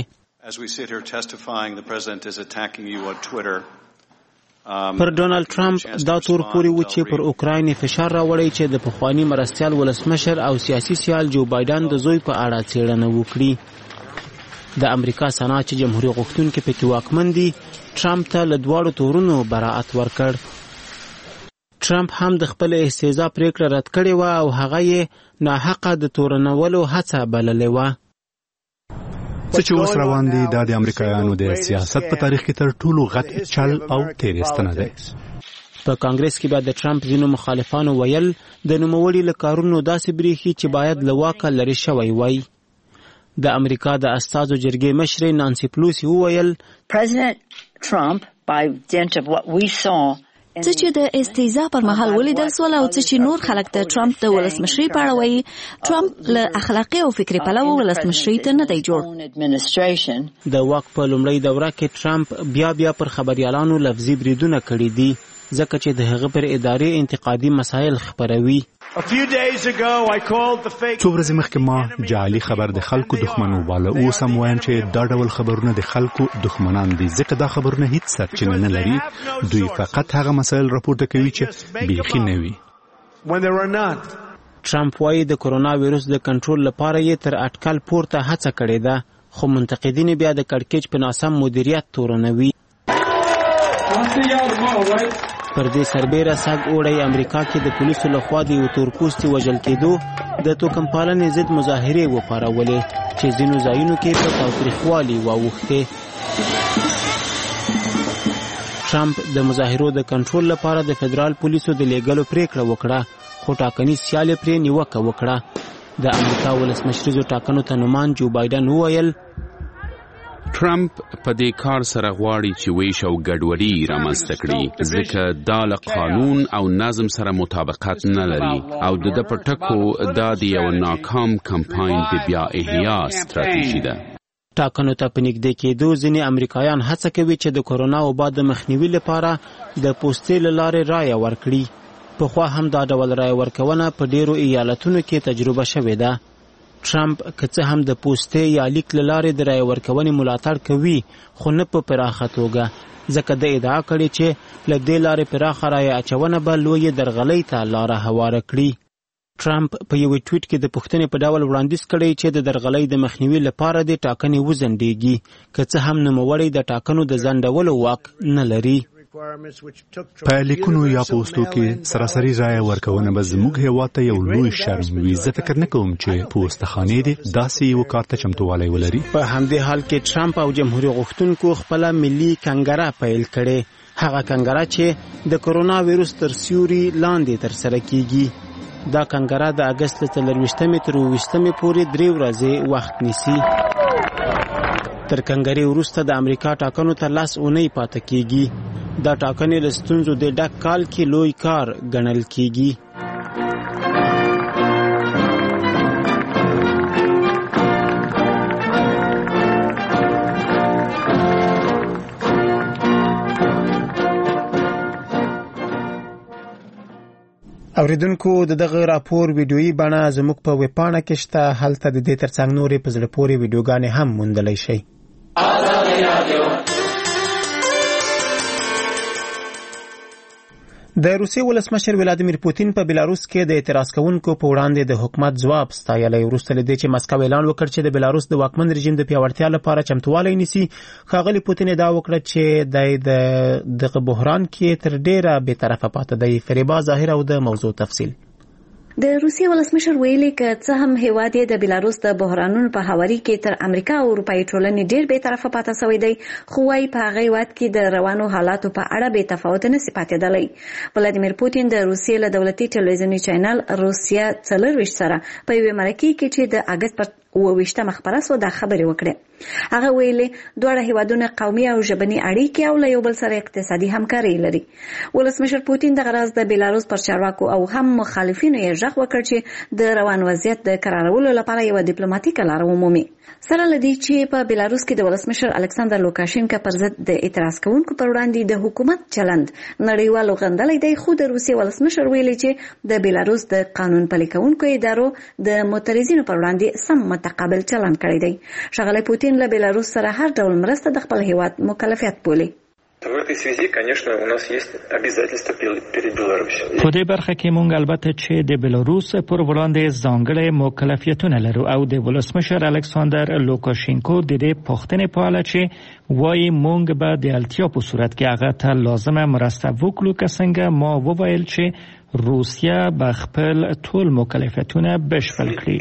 پر ډونالد ټرمپ دا تور پورې و چې پر اوکراین فشار راوړی چې د پخوانی مرستیال ولسمشر او سیاسي سیال جو بایدن د زوی په اړه څېړنه وکړي. د امریکا سنا چې جمهوریت غوښتونکي پکې واکمن دي ټرمپ ته له دواړو تورونو براعت ورکړ. ټرمپ هم د خپل استهزاء پریکړه رد کړې و او هغه یې ناحقه د تورنولو هڅه بللې و. څه چې اوس روان دي دا د امریکایانو د سیاست په تاریخ کې تر ټولو غټ چل او تېرېستنه ده. په کانګرس کې بیا د ټرمپ ځینو مخالفانو ویل د نوموړي له کارونو داسې بریښي چې باید له واکه لرې شوی وای. د امریکا د استازو جرګې مشرې نانسي پلوسی وویل President Trump by dint of what we saw څه چې د استهزاء پر مهال ولیدل سول او څه چې نور خلک د ټرمپ د ولسمشرۍ په اړه وایي، ټرمپ له اخلاقي او فکري پلوه ولسمشرۍ ته نه دی جوړ. د واک په لومړۍ دوره کې ټرمپ بیا پر خبريالانو لفظي بریدونه کړي دي ځکه چې د هغه پر ادارې انتقادي مسایل خپروي. څو ورځې مخکې ما جعلي خبر د خلکو دښمن وباله. اوس هم وایم چې دا ډول خبرونه د خلکو دښمنان دي ځکه دا خبرونه هیڅ سرچینه نه لري. دوی فقط هغه مسایل راپورته کوي چې بیخي نه وي. ټرمپ وایي د کرونا ویروس د کنټرول لپاره یې تر اټکل پورته هڅه کړې ده، خو منتقدین بیا د کړکېچ په ناسم مدیریت تورنوي. پر دې سربیره سږ اوړی امریکا کې د پولیسو لخوا د یو تورپوستي وژل کېدو د توکم پالنې ضد مظاهرې وپارولې چې ځینو ځایونو کې په تاوتریخوالي واوښتې. ټرمپ د مظاهرو د کنټرول لپاره د فدرال پولیسو د لیږلو پریکړه وکړه، خو ټاکنیز سیال یې پرې نیوکه وکړه. د امریکا ولسمشریزو ټاکنو ته نومان جو بایدن وویل ټرمپ په دې کار سره غواړي چې ویش او ګډوډي رامنځته کړي ځکه دا له قانون او نظم سره مطابقت نه لري او د پټکو دا د یو ناکام کمپاین د بیا احیا ستراتیژي ده. ټاکنو ته په نږدې کېدو ځینې امریکایان هڅه کوي چې د کرونا وبا د مخنیوي لپاره د پوستې له لارې رایه ورکړي. پخوا هم دا ډول رایه ورکونه په ډیرو ایالتونو کې تجربه شوې ده. ټرمپ که څه هم د پوستې یا لیک له لارې د رایه ورکونې ملاتړ کوي، خو نه په پراخه توګه، ځکه د ادعا کړې چې له دې لارې پراخه رایه اچونه به لویې درغلۍ ته لاره هواره کړي. ټرمپ په یو ټویټ کې د پوښتنې په ډول وړاندیز کړی چې د درغلۍ د مخنیوي لپاره د ټاکنې وځنډېږي، که څه هم نوموړی د ټاکنو د ځنډولو واک نه لري. په لیکونو یا پوسټو کې سراسري رایه ورکونه به زموږ هېواد ته یو لوی شرم وي. زه فکر نه کوم چې پوستخانې دې داسې یو کار ته چمتووالی ولري. په همدې حال کې ټرمپ او جمهوریت غوښتونکو خپله ملي کنګره پیل کړې، هغه کنګره چې د کرونا ویروس تر سیوري لاندې ترسره کیږي. دا کنګره د اګست له 24 تر 28 پورې 3 ورځې وخت نیسي. تر کنګرې وروسته د امریکا ټاکنو ته 10 اونۍ پاتې کیږي. دا ټاکنې له ستونزو د ډک کال کې لوی کار ګڼل کیږي. اوریدونکو د دغه راپور ویډیویي بڼه زموږ په ویب پاڼه کې شته، هلته د دې ترڅنګ نورې په زړه پورې ویډیوګانې هم موندلی شئ. د روسیې ولسمشر ولادیمیر پوتین په بلاروس کې د اعتراض کوونکو په وړاندې د حکومت ځواب ستایلی، وروسته له دې چې مسکو اعلان وکړ چې د بلاروس د واکمن رژیم د پیاوړتیا لپاره چمتووالی نیسي. ښاغلي پوتین ادعا وکړه چې د دغه بحران کې تر ډیره بېطرفه پاتې دی. فریبا ظاهر او د موضوع تفصیل. د روسیې ولسمشر ویلي که څه هم هیواد د بلاروس د بحرانونو په هواري کې تر امریکا او اروپایي ټولنې ډیر بې طرفه پاتې شوی دی، خو وايي په هغه هیواد کې د روانو حالاتو په اړه بې تفاوت نه سي پاتېدلی. ولادیمیر پوتین د روسیې له دولتي ټلویزیوني چینل روسیا 24 سره په یوې مرکې کې چې د اګست پر 28 خبره سو دا خبرې وکړه. هغه ویلي دواړه هیوادونه قومي او ژبني اړیکې او له یو بل سره اقتصادي همکاري لري. ولسمشر پوتین د غرض د بلاروس پر چارواکو او هم مخالفینو یې ژغ وکړ چې د روان وضعیت د قرارولو لپاره یو ډیپلوماټیکه لار ومومي. سره لدی چې په بلاروس کې د ولسمشر الکساندر لوکاشینکا پر ضد د اعتراض کوونکو پر وړاندې د حکومت چلند نړیوالو غندلې دی، خو د روسیې ولسمشر ویلي چې د بلاروس د قانون پلي کوونکو ادارو د معترضینو پر وړاندې سم متقابل چلند کړی دی. ښاغلی پوتین له بلاروس سره هر ډول مرسته د خپل هیواد مکلفیت بولي. В этой связи, конечно, у нас есть обязательства перед Беларусью. په دې برخه کې مونږ البته چې د بلاروس پر وړاندې ځانګړي مکلفیتونه لرو او د ولسمشر الکساندر لوکاشینکو د دې پوښتنې په اړه چې وایي مونږ به د اړتیا په صورت کې هغه ته لازمه مرسته وکړو، که څنګه ما وویل چې روسیا به خپل ټول مکلفیتونه بشپړ کړي.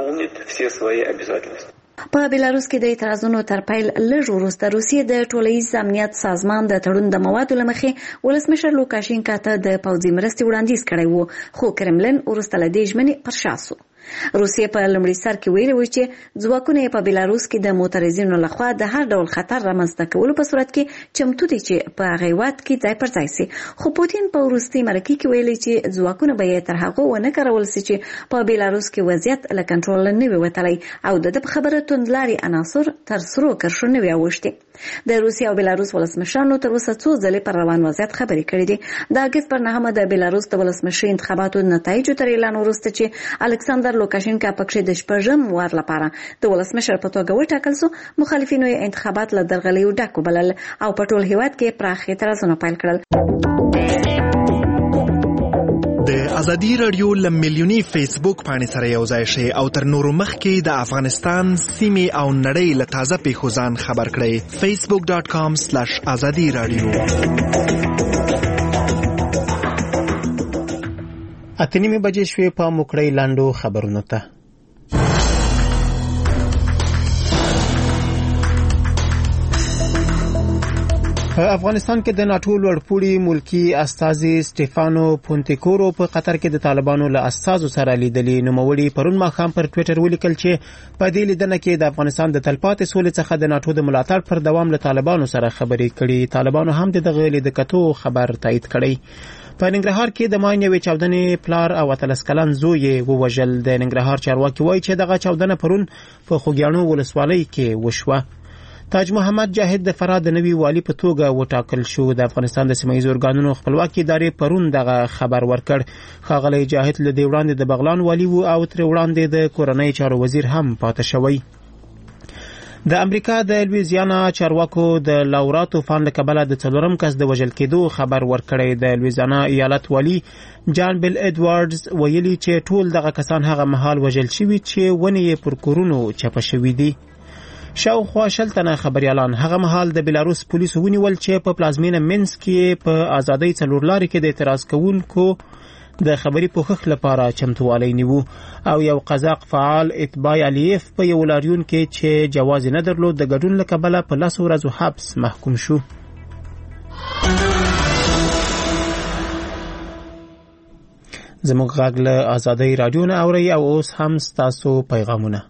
په بلاروس کې د اعتراضونو تر پیل لږ وروسته روسیې د ټولنیز امنیت سازمان د تړون د موادو له مخې ولسمشر لوکاشینکا ته د پوځي مرستې وړاندیز کړی و، خو کرملن وروسته له دې ژمنې پر شا سو. روسیې په لومړي سر کې ویلي و چې ځواکونه په بلاروس کې د معترضینو لخوا د هر ډول خطر رامنځته کولو په صورت کې چمتو دي چې په هغه هیواد کې ځای پر ځای سي. خو پوتین په وروستي مرکه کې ویلي چې ځواکونه به یې تر هغه ونه کارول سي چې په بلاروس کې وضعیت له کنټرول نه وي وتلی او د خبره توندلاري عناصر تر سرو کرښو نه وي اوښتي. د روسیې او بلاروس ولسمشرانو تر اوسه څو ځلې پر روان وضعیت خبرې کړې دي. د اګست پر 9 د بلاروس د ولسمشر انتخاباتو نتایجو تر اعلان وروسته چې الکساندر لوکاشنکا پکې د شپږم وار لپاره د ولسمشر په توګه وټاکل شو، مخالفینو یې انتخابات له درغلیو ډک وبلل او په ټول هیواد کې پراخ اعتراضونه پیل کړل. د ازادي رادیو لملیونی فیسبوک باندې سره یو ځای شي او تر نورو مخکې د افغانستان سیمې او نړۍ له تازه پیښو ځان خبر کړئ. facebook.com/azadi radio. 8:30 بجې شوې په موکړی لاندو خبرونو ته. په افغانستان کې د ناټو لوړپوړي ملکی استازي سټيفانو پونتیکورو په قطر کې د طالبانو له استازو سره لیدلي. نوموړي پرون ماښام پر ټوئیټر ولیکل چې په دې لیدنه کې د افغانستان د تلپاتې سولې څخه د ناټو د ملاتړ پر دوام له طالبانو سره خبرې کړي. طالبانو هم دغه لیدکتو خبر تایید کړی. په ننګرهار کې د ماین یوې چاودنې پلار او 13 کلن زوی ووژل. د ننګرهار چارواکي وایي چې دغه چاودنه پرون په خوږیاڼو ولسوالۍ کې وشوه. تاج محمد جاهد د فراه د نوي والي په توګه وټاکل شو. د افغانستان د سیمه ییزو ارګانونو خپلواکي ادارې پرون دغه خبر ورکړ. ښاغلی جاهد له دې وړاندې د بغلان والي و او تر وړاندې د کورنۍ چارو وزیر هم پاتې شوی. د امریکا د لویزیانا چارواکو د لاورا طوفان له کبله د 4م کس د وژل کېدو خبر ورکړی. د لویزیانا ایالت والی جان بیل ایډوارډز ویلي چې ټول دغه کسان هغه مهال وژل شوي چې ونې یې پر کورونو چپه شوي دي. شاوخوا 60 تنه خبريالان هغه مهال د بلاروس پولیسو ونیول چې په پلازمینه مینسک کې په ازادۍ څلورلارې کې د اعتراض کوونکو د خبري پوښښ لپاره چمتووالی نیو او یو قزاق فعال اتباع الیف په یو لاریون کې چې جواز نه درلود د ګډون له کبله په 10 ورځو حبس محکوم شو. زموږ غږ له ازادۍ رادیو نه اوري او اوس هم ستاسو پیغامونه.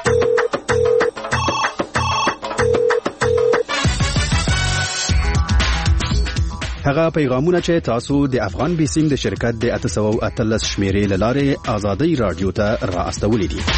هغه پیغامونه چې تاسو د افغان بیسیم د شرکت د 813 شمیرې لاره ازادي رادیو ته را استولې دي.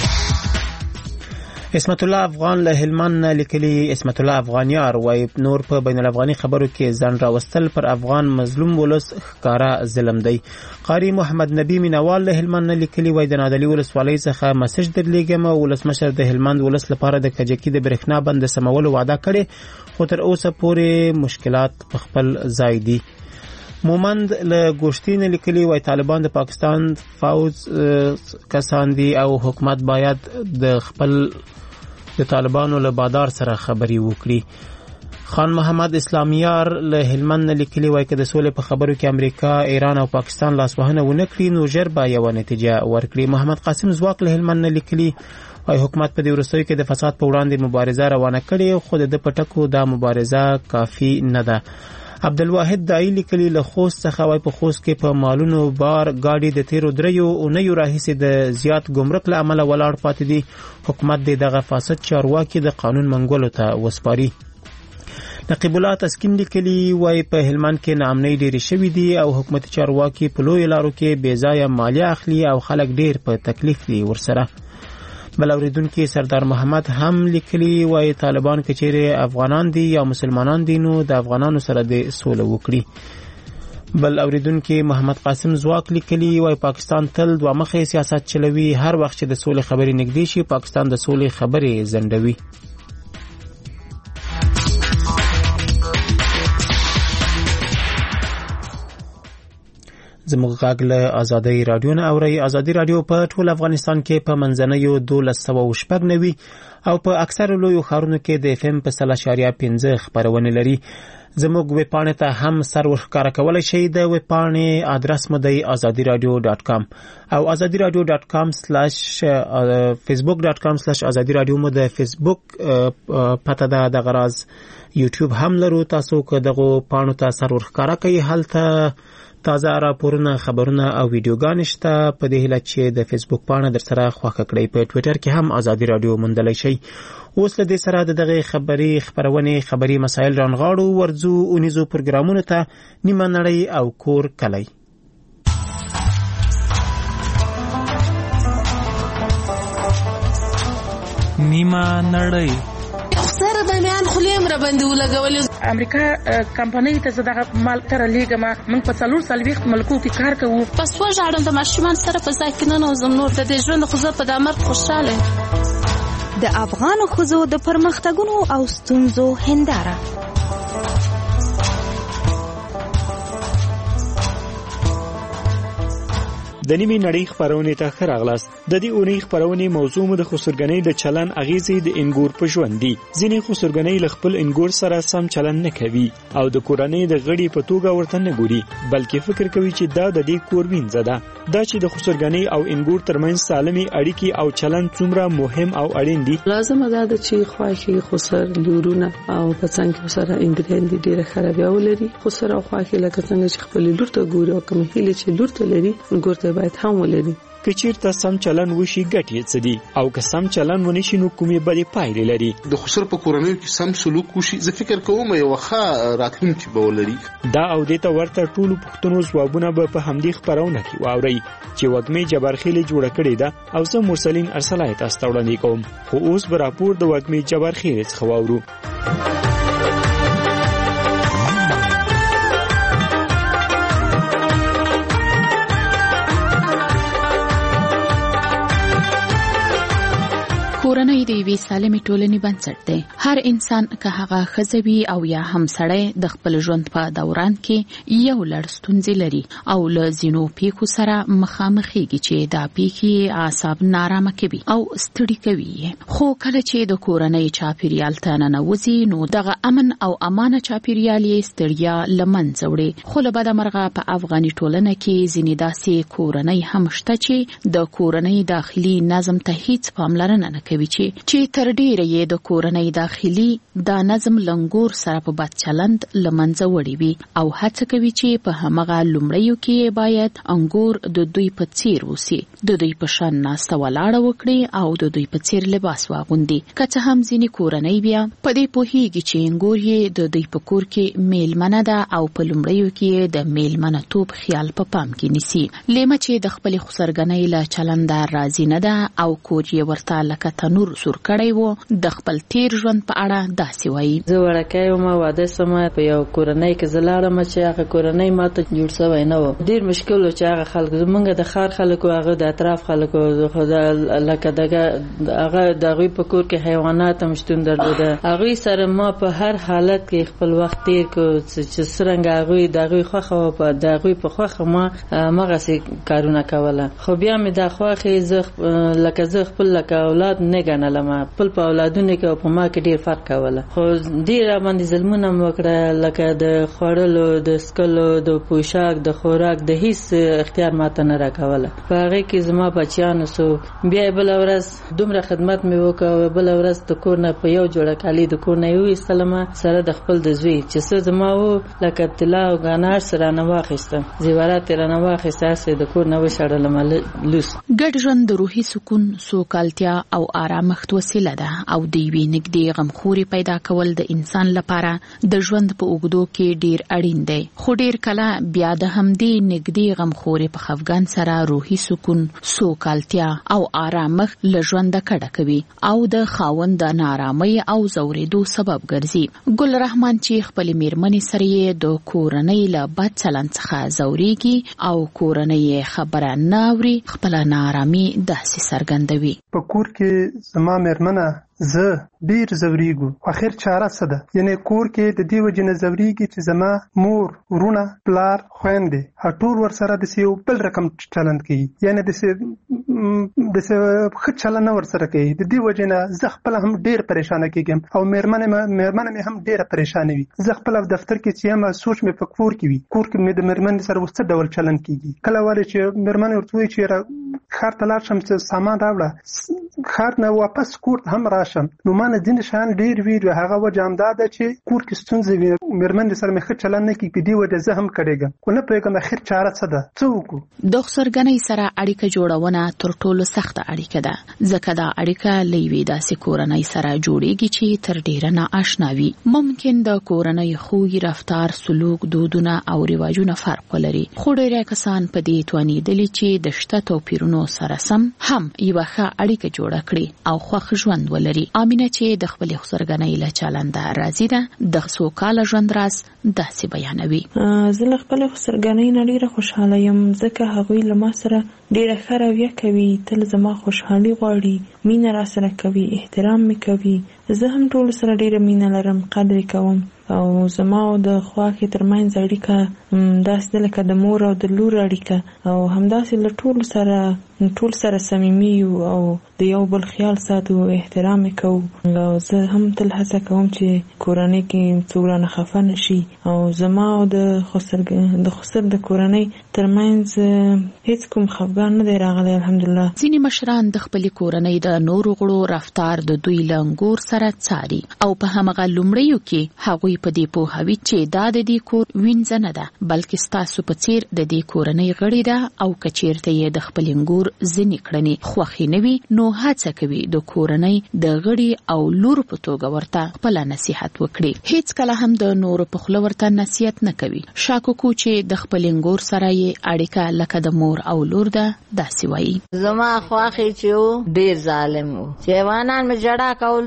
اسمت الله افغان له هلمند لیکلي. اسمت الله افغانیار وای نور په بین الافغاني خبرو کې ځان راوستل پر افغان مظلوم ولس ښکارا ظلم دی. قاری محمد نبی مینوال له هلمند لیکلي وای د نادلی ولسوالۍ څخه مسج درلېږم. ولسمشر د هلمند ولس لپاره د کجکي د برېښنا بند سمولو وعده کړې خو تر اوسه پورې مشکلات په خپل ځای دي. مومند له ګوشتین لیکلي وای طالبان د پاکستان فوج کسان دي او حکومت باید د خپل د طالبانو له بادار سره خبري وکړي. خان محمد اسلامیار له هلمند لیکلي وای که د سولې په خبرو کې امریکا، ایران او پاکستان لاسوهنه ونه کړي نو ژر به یو نتیجه ورکړي. محمد قاسم زواک له هلمند لیکلي وای حکومت په دې وروستیو کې د فساد په وړاندې مبارزه روانه کړې خو د پټکو دا مبارزه کافي نه ده. عبدالواحد دای لیکلي له خوست څخه وای په خوست کې په مالونو بار گاډي د تیرو دریو اونیو راهیسې د زیات ګمرک له امله ولاړ پاتې دي. حکومت دغه فاسد چارواکي د قانون منګولو ته وسپاري. نقیب الله تسکین لیکلي وای په هلمند کې ناامنۍ ډېرې شوې دي او حکومتي چارواکي په لویو لارو کې بې ځایه مالیه اخلي او خلک ډېر په تکلیف دي ورسره. بل اوریدونکي سردار محمد هم لیکلي وای طالبان که چیرې افغانان دي یا مسلمانان دي نو د افغانانو سره د سوله وکړي. بل اوریدونکي محمد قاسم زواک لیکلي وای پاکستان تل دوه مخې سیاست چلوي. هر وخت چې د سولې خبرې نږدې شي پاکستان د سولې خبرې ځنډوي. زموږ غږ له ازادۍ رادیو نه اوري. ازادۍ رادیو په ټول افغانستان کې په منځنیو 1290 او په اکثر لویو ښارونو کې د FM په 3.5 خبرونه لري. زموږ ویب پاڼې ته هم سر ورښکاره کولی شئ. د ویب پاڼې ادرس مو دی azadiradio.com او azadiradio.com/facebook.com/azadiradio مو د فیسبوک پته ده. د غراز یوټیوب هم لرو. تاسو که دغه پاڼو ته سر ورښکاره کوئ هلته تازه راپورونه، خبرونه او ویډیوګانې شته. په دې هیله چې د فیسبوک پاڼه در سره خوښه کړئ. په ټویټر کې هم ازادي رادیو موندلی شئ. اوس له دې سره دغه خبري مسایل رانغاړو. ورځو اونیزو پروګرامونو ته نیمه نړۍ او کور کلی. نیمه نړۍ سره د میان خلیم را باندې ولګول. امریکا کمپنۍ ته زداغه مال تر لیګما من په 440 ملکو کې کار کوو. پس وژاړم د ماشومان سره په ځای کې نه نوزم نور د ژوند خو په دامر خوشاله. د افغان ښځو د پرمختګونو او ستونزو هنداره. د نیمې نړۍ خبرونه ته ښه راغلاست. د دې اونۍ خبرونه موضوع مو د خسرګنۍ د چلن اغیزې د انګور په ژوند دي. ځینې خسرګنۍ له خپل انګور سره سم چلن نه کوي او د کورنۍ د غړي په توګه ورته نه ګوري، بلکې فکر کوي چې دا د دې کور وینځه ده. دا چې د خسرګنۍ او انګور ترمنځ سالمې اړیکې او چلن څومره مهم او اړین دي. لازم ده چې خواخي خسر لورونه او په څنګه سره انګریډینټ ډیره خرابې ولري. خسر او خواخي لکه څنګه چې خپل لور ته ګوري او کوم هیله چې لور ته لري انګور ته باید هم ولري. که چیرته سم چلن وشي ګټې څه دي او که سم چلن ونشي نو کومې بدې پایلې لري. د خسر په کورنۍ کې سم سلوک وشي زه فکر کوم یو ښه راتلونکی به ولري. دا او دې ته ورته ټولو پوښتنو ځوابونه به په همدې خبرونه کې واورئ چې وږمې جبارخیلې جوړه کړې ده او زه مرسلین ارسلای تاسو ته وړاندې کوم. خو اوس به راپور د وږمې جبارخیلې څخه واورو. کورنۍ د یوې سالمې ټولنې بنسټ دی. هر انسان که هغه ښځه وي او یا هم سړی د خپل ژوند په دوران کې یو لړ ستونزې لري او له ځینو پیښو سره مخامخېږي چې دا پیښې اعصاب نارامه کوي او ستړي کوي. خو کله چې د کورنۍ چاپیریال ته ننوځي نو دغه امن او امانه چاپیریال یې ستړیا له منځه وړي. خو له بده مرغه په افغاني ټولنه کې ځینې داسې کورنۍ هم شته چې د کورنۍ داخلي نظم ته هیڅ پاملرنه نه کوي چې تر ډیره یې د کورنۍ داخلي دا نظم لنګور سره په بد چلند لمنځه وړي وي او هڅه کوي چې په همغه لومړیو کې باید انګور د دوی په څیر وسی، د دوی په شان ناسته ولاړه وکړي او د دوی په څیر لباس واغوندي. که څه هم ځینې کورنۍ بیا په دې پوهیږي چې انګور یې د دوی په کور کې میلمنه ده او په لومړیو کې د میلمنه توپ خیال په پام کې نیسي. لیمه چې د خپل خسرګنۍ له چلند راضي نه ده او کور یې ورته لکه تنور سور کړی وو. د خپل تیر ژوند په اړه داسې وایي: زه وړکۍ وم، واده سم په یو کورنۍ کې زلاړم چې هغه کورنۍ ماته جوړ شوی نه و. ډیر مشکل و چې هغه خلک زمونږ د خار خلکو هغه د اطراف خلکو لکه دغه هغه دغه په کور کې حیوانات هم شتون درلوده. هغه سره ما په هر حالت کې خپل وخت تیر کو چې څنګه هغه دغه خوخه په دغه په خوخه ما مغه سي کارونه کوله. خو بیا مې د خوخه لکه زه خپل لکه اولاد نه ګڼلم. خپل په اولادونو کې او په ما کې ډیر فرق کوله. خو ډیر باندې ظلمونه وکړه، لکه د خوړلو، د سکلو، د پوشاک، د خوراک، د هیڅ اختیار ماته نه راکوله. په هغه کې زما بچیانو سو بیا بل ورځ دومره خدمت مې وکړ. بل ورځ د کور نه په یو جوړه کالي د کور نه یو سلامه سره د خپل د زوی چې څه زما وو لکه طلا او غنار سره نه واخیستم، زیورات نه واخیسته، سه د کور نه وشړلم لوس. ګډ ژوند د روحي سکون، سوکالتیا او آرامښت وسیله ده او د یوې نږدې غمخوري پیدا کول د انسان لپاره د ژوند په اوږدو کې ډیر اړین دی. خو ډیر کله بیا د همدې نږدې غمخوري په خفګان سره روحي سکون، سوکالتیا او آرامښت له ژونده کډه کوي او د خاوند د ناارامۍ او زورېدو سبب ګرځي. ګل رحمان چې خپل میرمنې سره یې د کورنۍ له بد چلند څخه زورېږي او کورنۍ خبره نه اوري، خپل ناارامي داسې څرګندوي: په کور کې زما میرمنه زه ډیر زوریږو. اخر چاره څه ده؟ یعنی کور کې د دې وجې نه زوریږي چې زما مور، ورونه، پلار، خویندې ټول ورسره د یو بل رقم چلند کوي، یعنی د ښه چلند نه ورسره کوي. د دې وجې نه زه خپل هم ډیر پریشانه کېږم او میرمنه مې هم ډیره پریشانه وي. زه خپل دفتر کې چې یم سوچ مې په کور کې وي، کور کې مې د میرمنې سره څه ډول چلند کېږي. کله وایي چې میرمنې ورته وایي چې ښار ته لاړ شم چې سامان راوړه، ښار نه واپس کور ته هم راشم نو ما نه ځینې شیان ډېر وي هغه وجه همدا ده چې کور کې ستونزې وي مېرمن سره مې ښه چلند نه کېږي په دې وجه زه هم کړېږم خو نه پوهېږم اخر چاره څه ده څه وکړو د خسرګنۍ سره اړیکه جوړونه تر ټولو سخته اړیکه ده ځکه دا اړیکه له یوې داسې کورنۍ سره جوړیږي چې تر ډیره نااشنا وي ممکن د کورنۍ خوی رفتار سلوک دودونه او رواجونه فرق ولري خو ډیری کسان په دې توانیدلي چې د شته توپیرونو سره سم هم یوه ښه اړیکه جوړه کړي او خوښ ژوند ولري امینه چې د خپلې خسرګنۍ له چلنده راضي ده د سوکاله ژوند راز داسې بیانوي زه له خپلې خسرګنۍ نه ډیره خوشحاله یم ځکه هغوی له ما سره ډیره ښه رویه کوي تل زما خوشحالي غواړي مینه را سره کوي احترام مې کوي زه هم ټول سره ډیره مینه لرم قدر کوم او زما او د خواښې ترمنځ اړیکه داسې ده لکه د مور او د لور اړیکه او همداسې له ټول سره صمیمي یو او د یو بل خیال ساتو احترام یې کوو او زه هم تل هڅه کوم چې کورنۍ کې څوک رانه خفه نه شي او زما او د خسر د کورنۍ ترمنځ هیڅ کوم خفګان نه دی راغلی الحمدلله ځینې مشران د خپلې کورنۍ د نورو غړو رفتار د دوی له انګور سره څاري او په همغه لومړیو کې هغوی په دې پوهوي چې دا د دې کور وینځه نه ده بلکې ستاسو په څیر د دې کورنۍ غړي ده او که چیرته یې د خپل انګور ځینې کړنې خوښې نه وي نو هڅه کوي د کورنۍ د غړي او لور په توګه ورته خپل نصیحت وکړي هیڅ کله هم د نورو په خوله ورته نصیحت نه کوي شاکوکو چې د خپل انګور سره یې اړیکه لکه د مور او لور ده داسې وایي زما خواښې چې ډېر ظالم و چې حیوانان مې جړا کول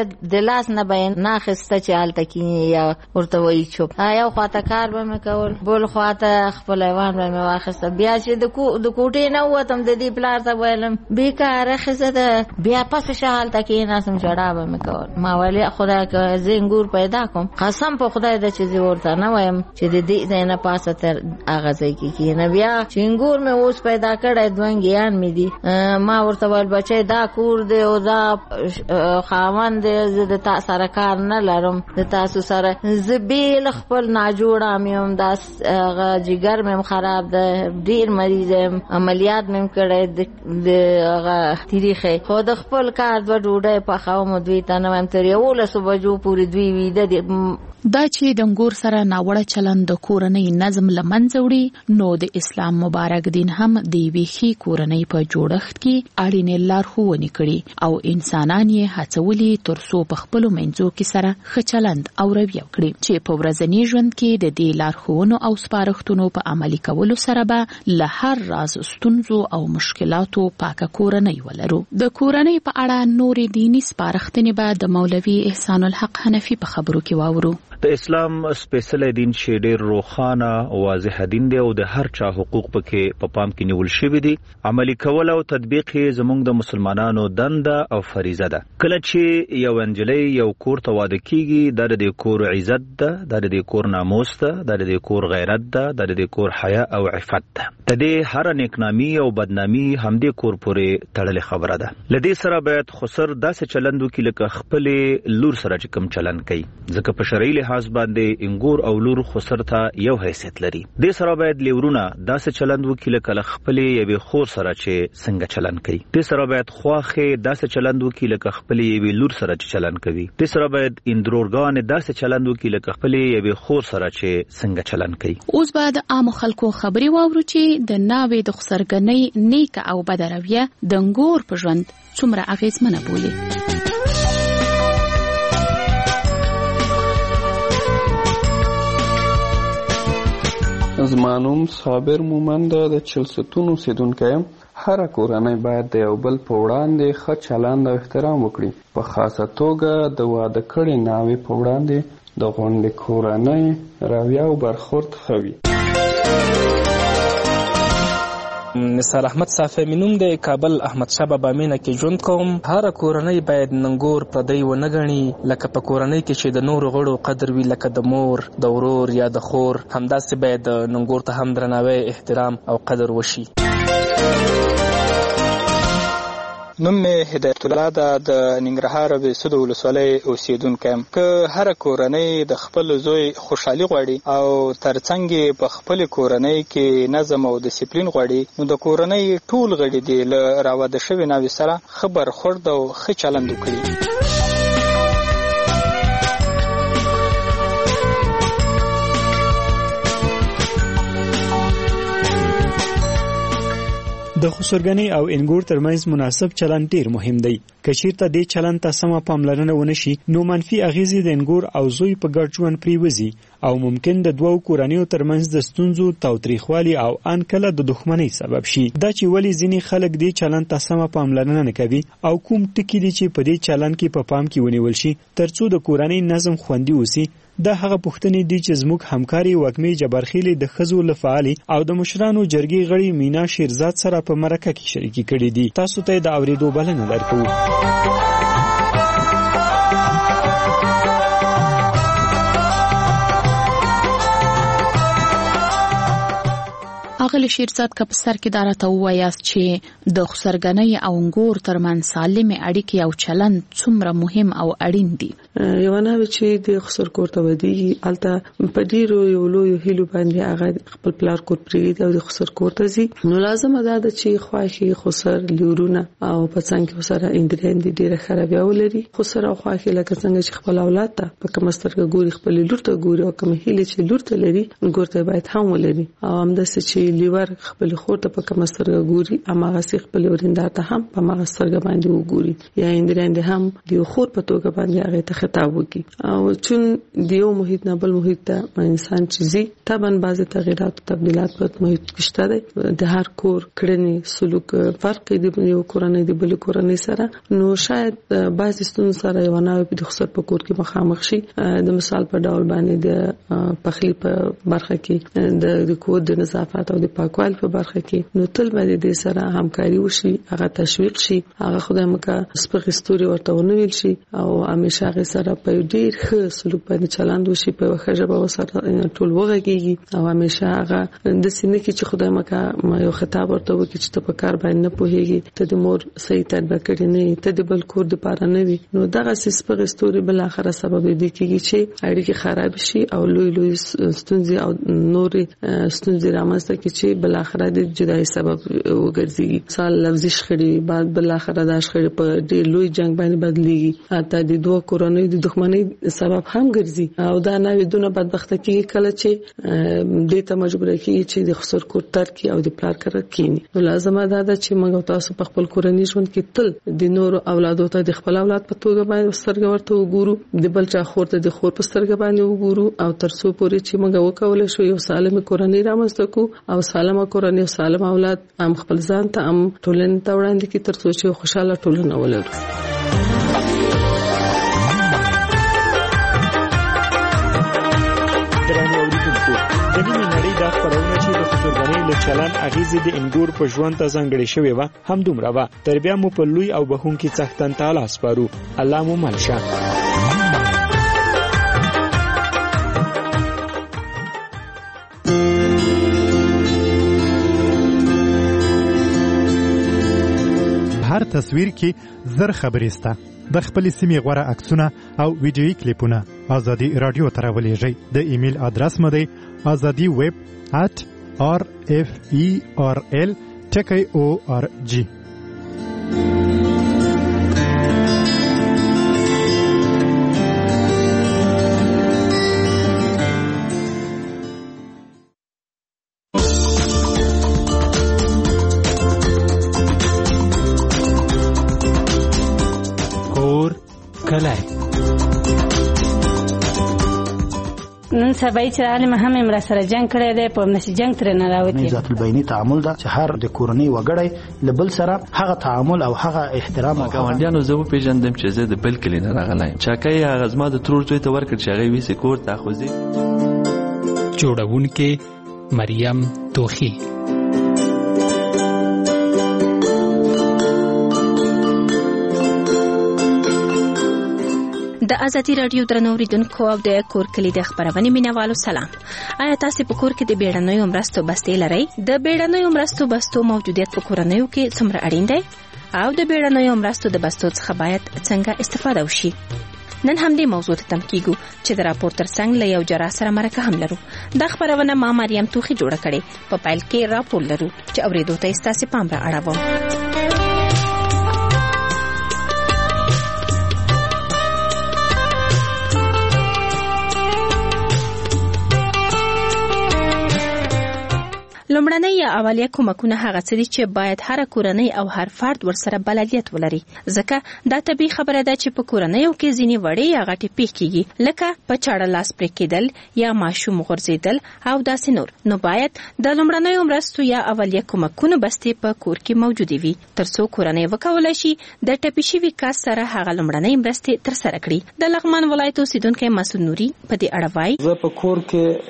د لاس نه به یې ناخیسته چې هلته کینې یا ورته وایي چوپ یو خواته کار به مې کول بل خواته خپل حیوان به مې واخیسته بیا چې د کوټې نه ووتم د دې پلار ته ویلم بېکاره ښځه ده بیا پسې شه هلته کېناستم جړا به مې کول ما ویل خدای که زه انګور پیدا کوم قسم په خدای ده چې زه ورته نه وایم چې د دې ځای نه پاسه تر هغه ځای کې کښېنه بیا چې انګور مې اوس پیدا کړی دوه مې دي ما ورته ویل بچی دا کور دی او دا خاوند دی زه د تا سره کار نه لرم د تاسو سره زه بیل خپل ناجوړه مې یم دا جګر مې خراب ده ډېر مریض یم عملیات مې کړی د هغه تریخې خو د خپل کار دوه ډوډۍ پخوم دوی ته نه وایم تر 11 بجو پورې دوی ویده دي دا چې د انګور سره ناوړه چلند د کورنۍ نظم له منځه وړي نو د اسلام مبارک دین هم د یوې ښې کورنۍ په جوړښت کې اړینې لارښوونې کړي او انسانان یې هڅولي تر څو په خپلو منځو کې سره ښه چلند او رویه وکړي چې په ورځني ژوند کې د دې لارښوونو او سپارښتنو په عملي کولو سره به له هر راز ستونزو او مشکلاتو پاکه کورنۍ ولرو د کورنۍ په اړه نورې دیني سپارښتنې به د مولوي احسان الحق حنفي په خبرو کې واورو د اسلام سپیشل دین چې ډېر روښانه واضح دین دی او د هر چا حقوق پکې په پام کې نیول شوی دي عملی کول او تطبیق یې زموږ د مسلمانانو دنده او فریضه ده کله چې یو انجلۍ یو کور ته واده کیږي د دې کور عزت ده د دې کور ناموس ده د دې کور غیرت ده د دې کور حیا او عفت ده د دې هر نیکنامي او بدنامي همدې کور پورې تړلې خبره ده لدې سره باید خسر داسې چلند وکړي لکه خپل لور سره چې کوم چلند کوي ځکه په شرعي لحاظ باندې انګور او لور خسر ته یو حیثیت لري دې سره باید لیورونه داسې چلند وکړي لکه خپل یوې خور سره چې څنګه چلند کوي دې سره باید خواښې داسې چلند وکړي لکه خپل یوې لور سره چې چلند کوي دې سره باید اندرورګان داسې چلند وکړي لکه خپل یوې خور سره چې څنګه چلند کوي اوس بعد عام خلکو خبري واورو چې د ناوې د خسرګنۍ نیک او بد رویه د انګور په ژوند څومره اغیزمنه بولي زما نوم صابر مومند د چلستون اوسیدونکی یم هره کورنۍ باید د یو بل په وړاندې ښه چلند او احترام وکړي په خاصه توګه د واده کړې ناوې په وړاندې د غونډې کورنۍ رویه او برخورد ښه وي نثار احمد صافی مینوم د کابل احمد شاه بابا مینه کې ژوند کوم هر کورنۍ باید ننګور پردی ونه ګڼي لکه په کورنۍ کې چې د نورو غړو قدر وي لکه د مور د ورور یا د خور همداسې باید ننګور ته هم درناوی احترام او قدر وشي نوم مې هدایت الله ده د ننګرهار د سود ولسوالۍ اوسیدونکی یم. که هر کورنۍ د خپل زوی خوشحالي غواړي او ترڅنګ په خپل کورنۍ کې نظم او ډیسپلین غواړي نو د کورنۍ ټول غړي دې له راواده شوي ناوې سره خبر خورد او ښه چلند وکړي. د خسرګنۍ او انګور ترمنځ مناسب چلند ډیر مهم دی. که چیرته دې چلند ته سمه پاملرنه ونشي نو منفي اغیزې د انګور او زوی په ګډ ژوند پریوزي او ممکن د دوو کورنیو ترمنځ د ستونزو تاوتریخوالي او ان کله د دښمنۍ سبب شي. دا چې ولی ځینې خلک دې چلند ته سمه پاملرنه نه کوي او کوم ټکي دي چې په دې چلند کې په پام کې ونیول شي ترڅو د کورنۍ نظم خوندي وسی. دا هغه پوښتنې دي چې زموږ همکاري وګمې جبرخیلي د ښځو له فعالي او د مشرانو جرګې غړي مینا شیرزاد سره په مرکه کې شریکي کړې دي. تاسو ته د اوریدو بلنه درکوو. اغلی شیرزاد که په سر کې دا راته ووایاست چې د خسرګنۍ او انګور ترمنځ سالمې اړیکې او چلند څومره مهم او اړین دي. یو نه چې د خسر کور ته ودی الته په ډیرو یو لوی هیلو باندې هغه خپل پلار کور پریږدي او د خسر کور ته ځي نو لازم ده چې خواخي خسر لورونه او په څنګه سره اندرین دي ډیره خرابې ولري. خسر او خواخي لکه څنګه چې خپل اولاد ته په کوم سترګه ګوري خپل لور ته ګوري او کوم هیله چې لور ته لري ګور ته باید هم ولري او همداسې چې لیور خپل خور ته په کوم سترګه ګوري اماغه سي خپل ورندار ته هم په ماغه سترګه باندې وګوري یا اندرین دي هم دی خور په توګه باندې هغه ته خطاب وکي او چون دیو محیط نه بل محیط ته انسان چیزي طبعا بعض تغیرات او تبديلات په محیط کې شته دي. د هر کور کړنې سلوک فرق دی یو کورنۍ دی بل کورنۍ سره نو شاید بعض ستون سره یو نه په خسر په کور کې مخامخ شي. د مثال په ډول باندې د پخلی په برخه کې د کور د نظافت او د پاکوالي په برخه کې نو تل باندې د سره همکاري وشي هغه تشویق شي هغه خدای مکه سپغ استوري ورته ونویل شي او همیشه هغه سره په ډیر ښه سلوک باندې چلند وشي په خجبه وسره ټول وغږیږي او همیشه هغه د سینې کې چې خدای مکه یو خطاب ورته وکړي چې ته په کار باندې نه پوهیږي ته د مور صحیح تربیه کړې نه ته د بل کور د پاره نه وي نو دغه سپغ استوري بل اخره سبب دی کېږي چې اړیکې خراب شي او لوی ستونزې او نور ستونزې رامنځته کړي چې بل اخره د جدای سبب وګرځي. سال لفظي شخړې بعد بل اخره د شخړې په ډیر لوی جنگ باندې بدلېږي حتی د دوه کورنۍ د دښمنۍ سبب هم ګرځي او دا نوې دونه بدبخته کېږي کله چې د ته مجبور کېږي چې د خسر کور ترک او د پلار کړه کینی. نو لازمه ده چې موږ تاسو په خپل کورنۍ ژوند کې تل د نور اولادو ته د خپل اولاد په توګه باندې سترګې ورته وګورو د بل چا خور ته د خور په سترګې باندې وګورو او ترڅو پورې چې موږ وکولای شو یو سالمه کورنۍ رامنځته کو او سالمه کورنۍ او سالم اولاد هم خپل ځان ته هم ټولنې ته وړاندې کړي ترڅو چې خوشاله ټولنه ولرو. د نیمې نړۍ دا خپرونه چې د خسرګنۍ له چلند اغیزې د انګور په ژوند ته ځانګړې شوې وه همدومره وه. تر بیا مو په لوی او بخونکي څښتن تعالی سپارو. الله مو مل شه. هر تصویر کې زر خبرې سته. د خپل سیمې غوره عکسونه او ویډیويي کلیپونه ازادي رادیو ته راولېږئ. د ایمیل ادرس مو دی azadiweb@referl.org. نن سبا چې عالم هم امر سره جنگ کړی دی په نشي جنگ تر نه راوتی. ذات البینی تعامل دا چې هر د کورنۍ وګړی لبل سره هغه تعامل او هغه احترام او ګاونډیانو زه په پیژندم چې زه د بل کلی نه راغلایم. چاکای هغه زما د ترور ځای ته ورکړ چې هغه ویسي کور ته خوځي. جوړونکې مریم توخی. د ازادي رادیو درنوریدونکو او د کور کلی د خبرونې مینوالو سلام. آیا تاسو په کور کې د بیړنیو مرستو بستې لرئ؟ د بیړنیو مرستو بستو موجودیت په کورنیو کې څومره اړین دی؟ او د بیړنیو مرستو د بستو څخه باید څنګه استفاده وشي. نن هم دې موضوع ته تم کیږو چې د راپور ترڅنګ له یو جراح سره مرکه هم لرو. دا خبرونه ما مریم توخی جوړه کړې. په پیل کې راپور لرو چې اورېدو ته ستاسو پام را اړوم. لومړنۍ یا اولیه کومکونه هغه څه دي چې باید هر کورنۍ او هر فرد ورسره بلدیت ولري، ځکه دا طبیعي خبره ده چې په کورنیو کې ځینې وړې یا غټې پیښې کیږي، لکه په چاړه لاس پرې کېدل یا ماشوم غورځېدل او داسې نور. نو باید د لومړنیو مرستو یا اولیه کومکونو بستې په کور کې موجودې وي ترڅو کورنۍ وکولای شي د ټپي شوي کس سره هغه لومړنۍ مرستې ترسره کړي. د لغمان ولایت اوسیدونکی مسعود نوري په دې اړه وایي: زه په کور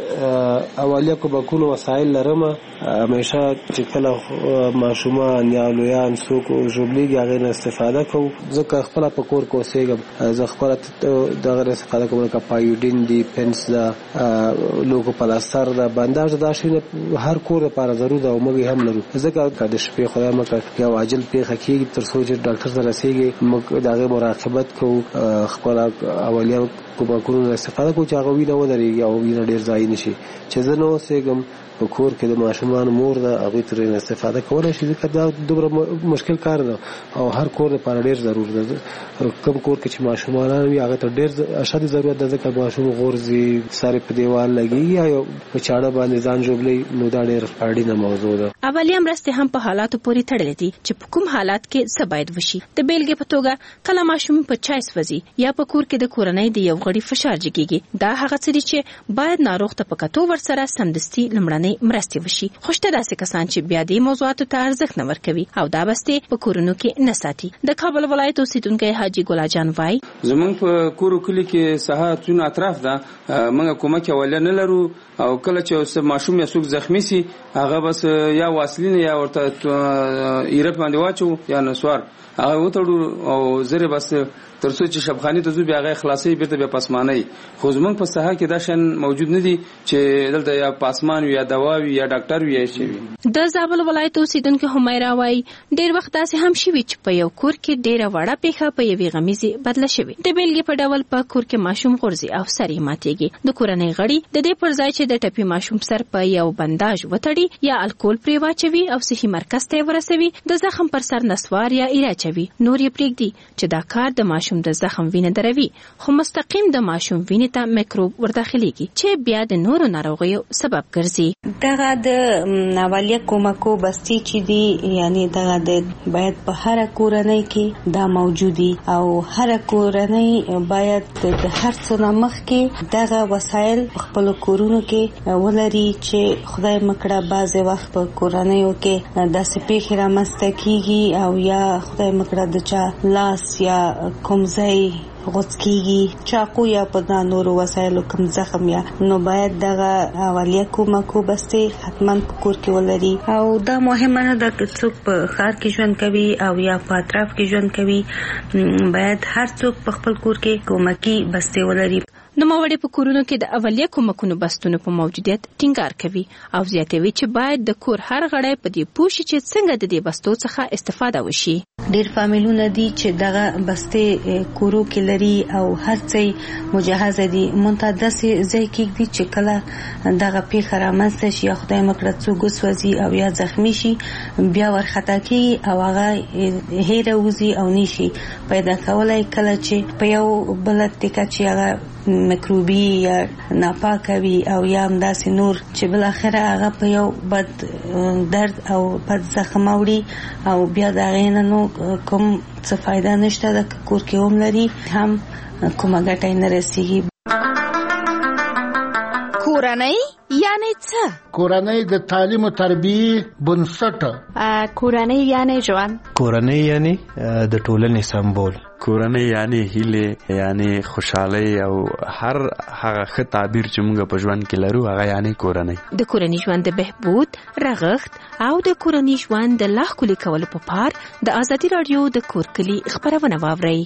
کې اولیه کومکونو وسایل لرم. همیشه چې کله ماشومان یا لویان څوک ژوبلېږي هغې نه استفاده کوو. ځکه خپله په کور کې اوسېږم، زه خپله دغه نه استفاده کوم، لکه پایوډین دي، پنس ده، لوګو پلاستر ده، بنداژ ده. دا شیونه هر کور لپاره ضرور ده او موږ هم لرو. ځکه که د شپې خدای مکړه یو عاجل پیښه کېږي تر څو چې ډاکټر ته رسېږي، موږ د هغې مراقبت کوو، خپله اولیه کومکونو استفاده کوو چې هغه وینه ودرېږي او وینه ډېر ضایع نه شي. چې زه نه اوسېږم په کور کې د ماشومانو مور ده، هغوی ترې استفاده کولی شي، ځکه دا دومره مشکل کار ده او هر کور لپاره ډېر ضرور ده. کوم کور کې چې ماشومان وي هغه ته ډېر اشد ضرورت ده، ځکه ماشوم غورځي، سر په دیوال لګي یا په چاړه باندې ځان ژوبلي، نو دا ډېر اړینه موضوع ده. اولیه مرستې هم په حالاتو پورې تړلې دي چې په کوم حالات کې څه باید وشي. د بیلګې په توګه کله ماشوم په چای سوځي یا په کور کې د کورنۍ د یو غړي فشار جګیږي، دا هغه څه دي چې باید ناروغ ته په کتو ورسره سمدستي لومړنۍ مرستې وشي. خو شته داسې کسان چې بیا دې موضوعاتو ته ارزښت نه ورکوي او دا بستې په کورونو کې نه ساتي. د کابل ولایت اوسیدونکی حاجي ګل جان وایي: زمونږ په کورو کلي کې ساحاتونه اطراف ده، موږ کومک اولیه نه لرو او کله چې ماشوم یا څوک زخمی سي هغه بس یا واسلین یا ورته ایره باندې واچو یا نسوار هغه وتړو او زره بس ترڅو چې شبخانی ته زو بیا هغه خلاصي بیرته بیا پاسماني. خو زمونږ په ساحه کې دا شن موجود نه دي چې دلته یا پاسمان وي یا دوا وي یا ډاکټر وي شي. د زابل ولایت اوسیدونکو همیرا وایي: ډیر وخت داسې هم شوي چې په یو کور کې ډیره وړه پیښه په یوې غمیزه بدله شوې. د بیلګې په ډول په کور کې ماشوم غورځي او سر یې ماتېږي. د کورنۍ غړي د دې پر ځای چې د ټپي ماشوم سر په یو بنداژ وتړي یا الکول پرې واچوي او صحي مرکز ته ورسوي، د زخم پر سر نسوار یا ایره چوي، نور یې پرېږدي چې دا کار د ماشوم د زخم وینه دروي، خو مستقیم د ماشوم وینې ته میکروب ورداخليږي چې بیا د نورو ناروغیو سبب ګرځي. دغه د اولیه کومکو بستي چې دي، یعنی دغه د باید په هر کورنۍ کې دا موجودي او هر کورنۍ باید د هر څه نه مخکې دغه وسایل خپل کورونو کې ولري چې خدای مکړه بعضې وخت په کورنیو کې داسې پیښې رامنځته کیږي او یا خدای مکړه د چا لاس یا کوم ځای غوڅکیږي، چاقو یا په نورو وسایلو کوم زخم یا نو باید دغه اولیه کومکو بستې حتما په کور کې ولري. او دا مهمه نه ده چې څوک په ښار کې ژوند کوي او یا په اطراف کې ژوند کوي، باید هر څوک په خپل کور کې کومکی بستې ولري. نوموړي په کورونو کې د اولیه کومکونو بستونو په موجودیت ټینګار کوي او زیاتوي چې باید د کور هر غړی په دې پوه شي چې څنګه د دې بستو څخه استفاده وشي. ډیر فامیلونه دي چې دغه بستې کورو کې لري او هر څه مجهزه دي، مونږ داسې ځای کې دي چې کله دغه پیښه رامنځته شي یا خدای مکړه څوک وسوځي او یا زخمی شي، بیا ورخطا کیږي او هغه هیره وځي او نشي پیدا کولای. کله چې په یو بل ټیکه چې هغه میکروبي یا ناپاکه وي او یا همداسې نور چې بل اخره هغه په یو بد درد او بد زخم اوړي او بیا د هغې نه نو کوم څه فایده نشته ده. که کور کې هم لري هم کومه ګټه یې نه رسېږي. کورنۍ یعنی څه؟ کورنۍ د تعلیم او تربیه بنسټ. کورنۍ یعنی ژوند. کورنۍ یعنی د ټولنې سمبول. کورنۍ یعنی هیله، یعنی خوشحالي او هر هغه ښه تعبیر چې موږ په ژوند کې لرو هغه یعنی کورنۍ. د کورنۍ ژوند د بهبود، رغښت او د کورنۍ ژوند د لا ښکلي کولو په پار د ازادي راډیو د کور کلي خبرونه واورئ.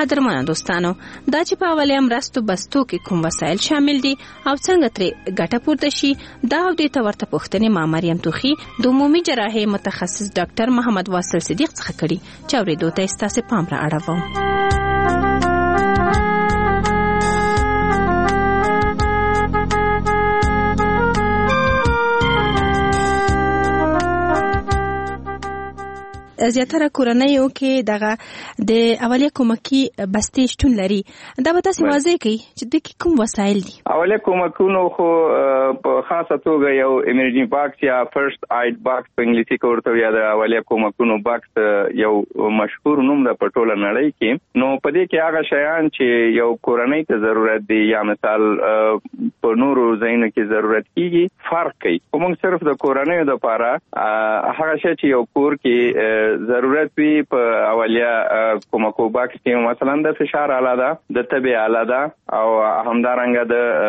قدرمنو دوستانو دا چې په اولیا مرستو بستو کې کوم وسایل شامل دي او څنګه ترې ګټه پورته شي دا او دې ته ورته پوښتنې ما مریم توخي د عمومي جراحي متخصص ډاکټر محمد واصل صدیق څخه کړي چې اورېدو ته ستاسو پام را اړوم. زیاتره کورنیو کې دغه د اولیه کومکی بستې شتون لري دا به تاسو واضح کړئ چې د کوم وسایل دي. اولیه کومکونو خو په خاصه توګه یو ایمرجنسي باکس یا فرست ایډ باکس په انګلیسي کې ورته وایي. د اولیه کومکونو باکس یو مشهور نوم ده په ټوله نړۍ کې. نو په دې کې هغه شیان چې یو کورنۍ ته ضرورت دي یا مثال په نورو ځایونو کې ضرورت کیږي فرق کوي. موږ صرف د کورنۍ لپاره هغه شی چې یو کور کې ضرورت وي په اولیا کومکو باکس کې مثلا د فشار آله ده، د تبې آله ده او همدارنګه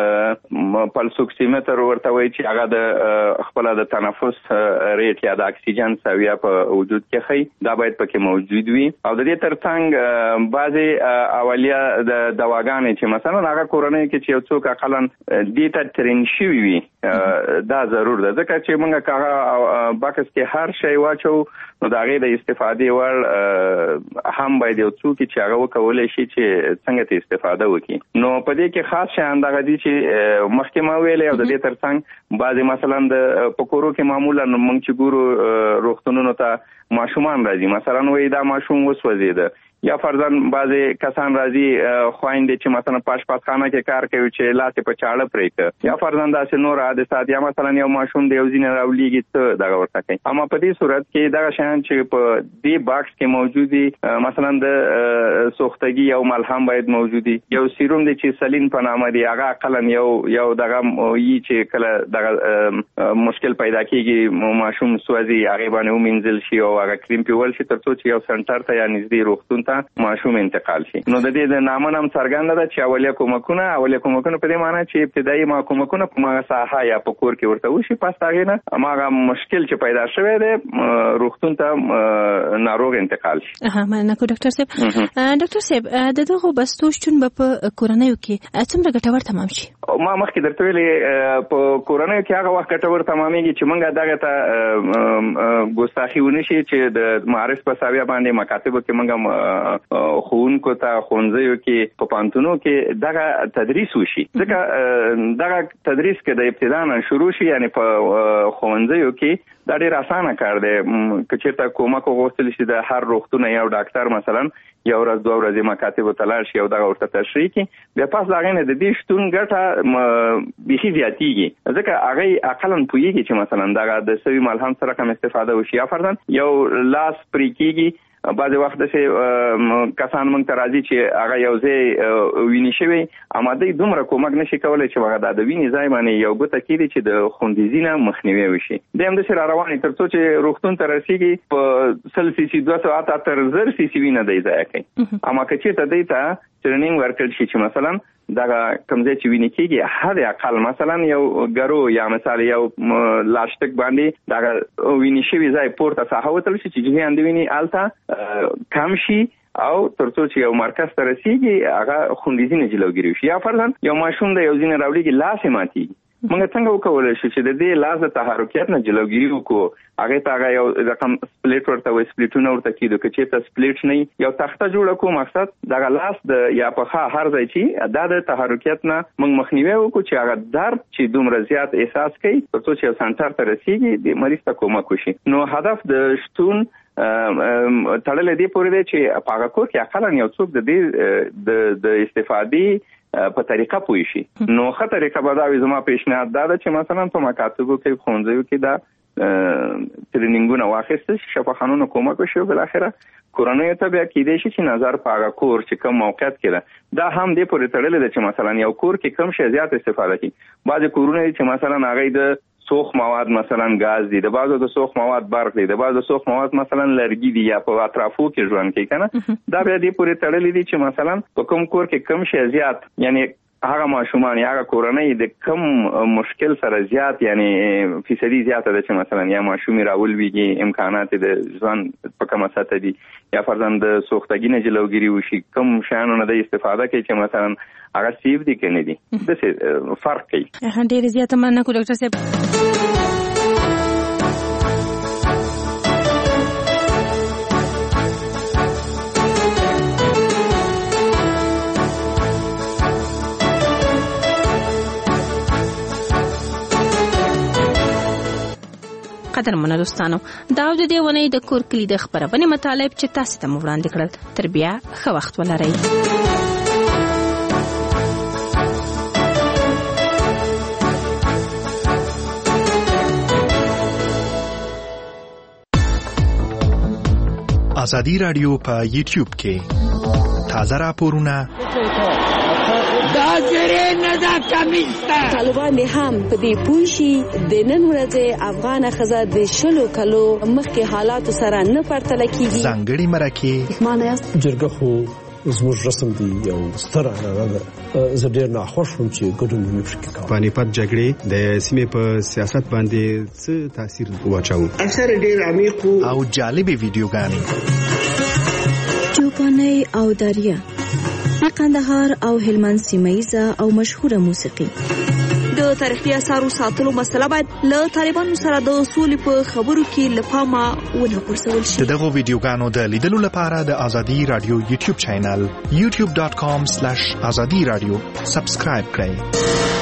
د پلس اوکسیمتر ورته وایي چې هغه د خپل د تنفس ریټ یا د اکسیجن سویه په وجود کې ښیي دا باید پکې موجود وي. او د دې ترڅنګ بعضې اولیا د دواګانې چې مثلا هغه کورنۍ کې چې یو څوک اقلا دې ته ترین شوي وي دا ضرور ده ځکه چې موږ هغه باکس کې هر شی واچو نو د هغې د استفادې وړ هم باید یو څوک چې هغه وکولی شي چې څنګه ته استفاده وکړي. نو په دې کې خاص شیان دغه دي چې مخکې ما ویلې او د دې ترڅنګ بعضې مثلا د په کورو کې معمولا موږ چې ګورو روغتونونو ته ماشومان راځي مثلا وایي دا ماشوم وسوځېده یا فرضاً بعضې کسان راځي خویندې چې مثلا په اشپزخانه کې کار کوي چې لاس یې په چاړه پرې کړه یا فرضاً داسې نور حادثات یا مثلا یو ماشوم د یو ځینې راولېږي څه دغه ورته کوي. اما په دې صورت کې دغه شیان چې په دې باکس کې موجود دي مثلا د سوختګي یو ملهم باید موجود دي. یو سیروم دی چې سلین په نامه دی هغه اقلا یو دغه یي چې کله دغه مشکل پیدا کېږي ماشوم سوځي هغې باندې ومینځل شي او هغه کریم پیول شي تر څو چې یو سنټر ته یا نږدې روغتون ماشوم انتقال شي. نو د دې د نامه هم څرګنده ده چې اولیه کومکونه په دې معنی چې ابتدایي کومکونه په ما ساحه یا په کور کې ورته وشي پس هغې نه هماغه مشکل چې پیدا شوی دی روغتون ته ناروغ انتقال شي. مننه ډاکټر صاحب. ډاکټر صاحب د دغو بستو شتون به په کورنیو کې څومره ګټور تمام شي؟ ما مخکې درته ویلې په کورنیو کې هغه وخت ګټور تمامېږي چې موږ دغه ته ګستاخي ونه شي چې د معارف په ساویه باندې مکاتبو کې موږ ښوونکو ته ښوونځیو کې په پوهنتونو کې دغه تدریس وشي ځکه دغه تدریس کې د ابتدا نه شروع شي یعنی په ښوونځیو کې دا ډېر اسانه کار دی. که چېرته کومک وغوښتل شي د هر روغتون یو ډاکټر مثلا یو ورځ دوه ورځې مکاتبو ته لاړ شي او دغه ورته تشریح کړي بیا پس د هغې نه د دې شتون ګټه بیخي زیاتېږي ځکه هغې اقلا پوهېږي چې مثلا دغه د سوي ملهم سره کوم استفاده وشي یا فرضاً یو لاس پرې کېږي بعضې وخت داسې کسان موږ ته راځي چې هغه یو ځای وینې شوی اما دوی دومره کومک نشي کولی چې هغه د وینې ځای باندې یو ګوته کېږي چې د خوندیزي نه مخنیوی وشي. دی همداسې را روان تر څو چې روغتون ته رسېږي په 100 سي سي 200 تر 1000 سي سي وینه دی ضایع کوي. اما که چېرته دی ته ټرینینګ ورکړل شي چې مثلا دغه کوم ځای چې وینې کېږي حد اقل مثلا یو ګرو یا مثال یو لاشتک باندې دغه وینې شوي ځای پورته ساحه وتل شي چې جریان د وینې هلته کم شي او تر څو چې یو مرکز ته رسېږي هغه خوندیزي نه جلوګیري وشي. یا فرضاً یو ماشوم د یو ځینې راوړېږي لاس یې ماتېږي موږ څنګه وکولی شو چې د دې لاس د تحرکیت نه جلوګیري وکړو هغې ته هغه یو رقم سپلیټ ورته وایي سپلیټونه ورته کېدو که چېرته سپلیټ نه یو تخته جوړه کړو مقصد دغه لاس د یا پښه هر ځای چې دا د تحرکیت نه موږ مخنیوی وکړو چې هغه درد چې دومره زیات احساس کوي تر څو چې یو سنټر ته رسېږي د مریض ته کومک وشي. نو هدف د شتون تړلی دې پورې دی چې په هغه کور کې اقلا یو څوک د دې د استفادې په طریقه پوه شي. نو ښه طریقه به دا وي زما پیشنهاد دا ده چې مثلا په مکاتبو کې ښوونځیو کې دا ټرینینګونه واخیستل شي شفاخانونو کومک وشي او بالاخره کورنیو ته بیا کېدای شي چې نظر په هغه کور چې کوم موقعیت کې ده دا هم دې پورې تړلی ده چې مثلا یو کور کې کوم شی زیات استفاده کوي. بعضې کورونه دي چې مثلا هغې د سوخ مواد مثلا غاز دي د بعضو د سوخ مواد برق دي د بعضو سوخ مواد مثلا لرګي دي یا په اطرافو کې ژوند کوي کنه دا بیا دې پورې تړلې دي چې مثلا په کوم کور کې کم شي زیات یعنی هغه ماشومان یا هغه کورنۍ د کم مشکل سره زیات یعنی فیصدي زیاته ده چې مثلا یا ماشوم راولويږي امکانات د ځوان په کومه سطح دي یا فرضاً د سوختګي نه جلوګيري وشي کم شانو نه د استفاده کوي چې مثلا هغه سیف دي کنه دي د څه فرق کوي. ډېر زیاته مننه کو ډاکټر صاحب. قدرمنو دوستانو دا د دې ونې د کور کلی د خبرونه مطالب چې تاسو ته وړاندې کړل تر بیا ښه وخت ولرئ. ازادي رادیو په یوټیوب کې تازه راپورونه دا زره نه دا کمیسته طالبان هم په دې پوښي د نن ورځې افغان خزه د شلو کلو مخکې حالات سره نه پرتل کیږي. ځانګړي مرکه معنی است جرګه خو زموږ رسم دی یو ستر هغه زه ډېر ناخوښ وم چې ګډون مې پکې کاوه. پانیپت جګړې د سیمې په سیاست باندې څه تاثیر واچاوه؟ اثر ډېر عمیق او جالبې ویډیوګانې چوپاني او دریا د قندهار او هلمند سیمایزه او مشهوره موسیقي. د تاریخي اثارو ساتلو مسله باید له طالبانو سره د اصول په خبرو کې لپاره ونه غورځول شي. دغه ویډیوګانو د لیدلو لپاره د ازادي رادیو یوټیوب چینل youtube.com/azadi radio سبسکرایب کړئ.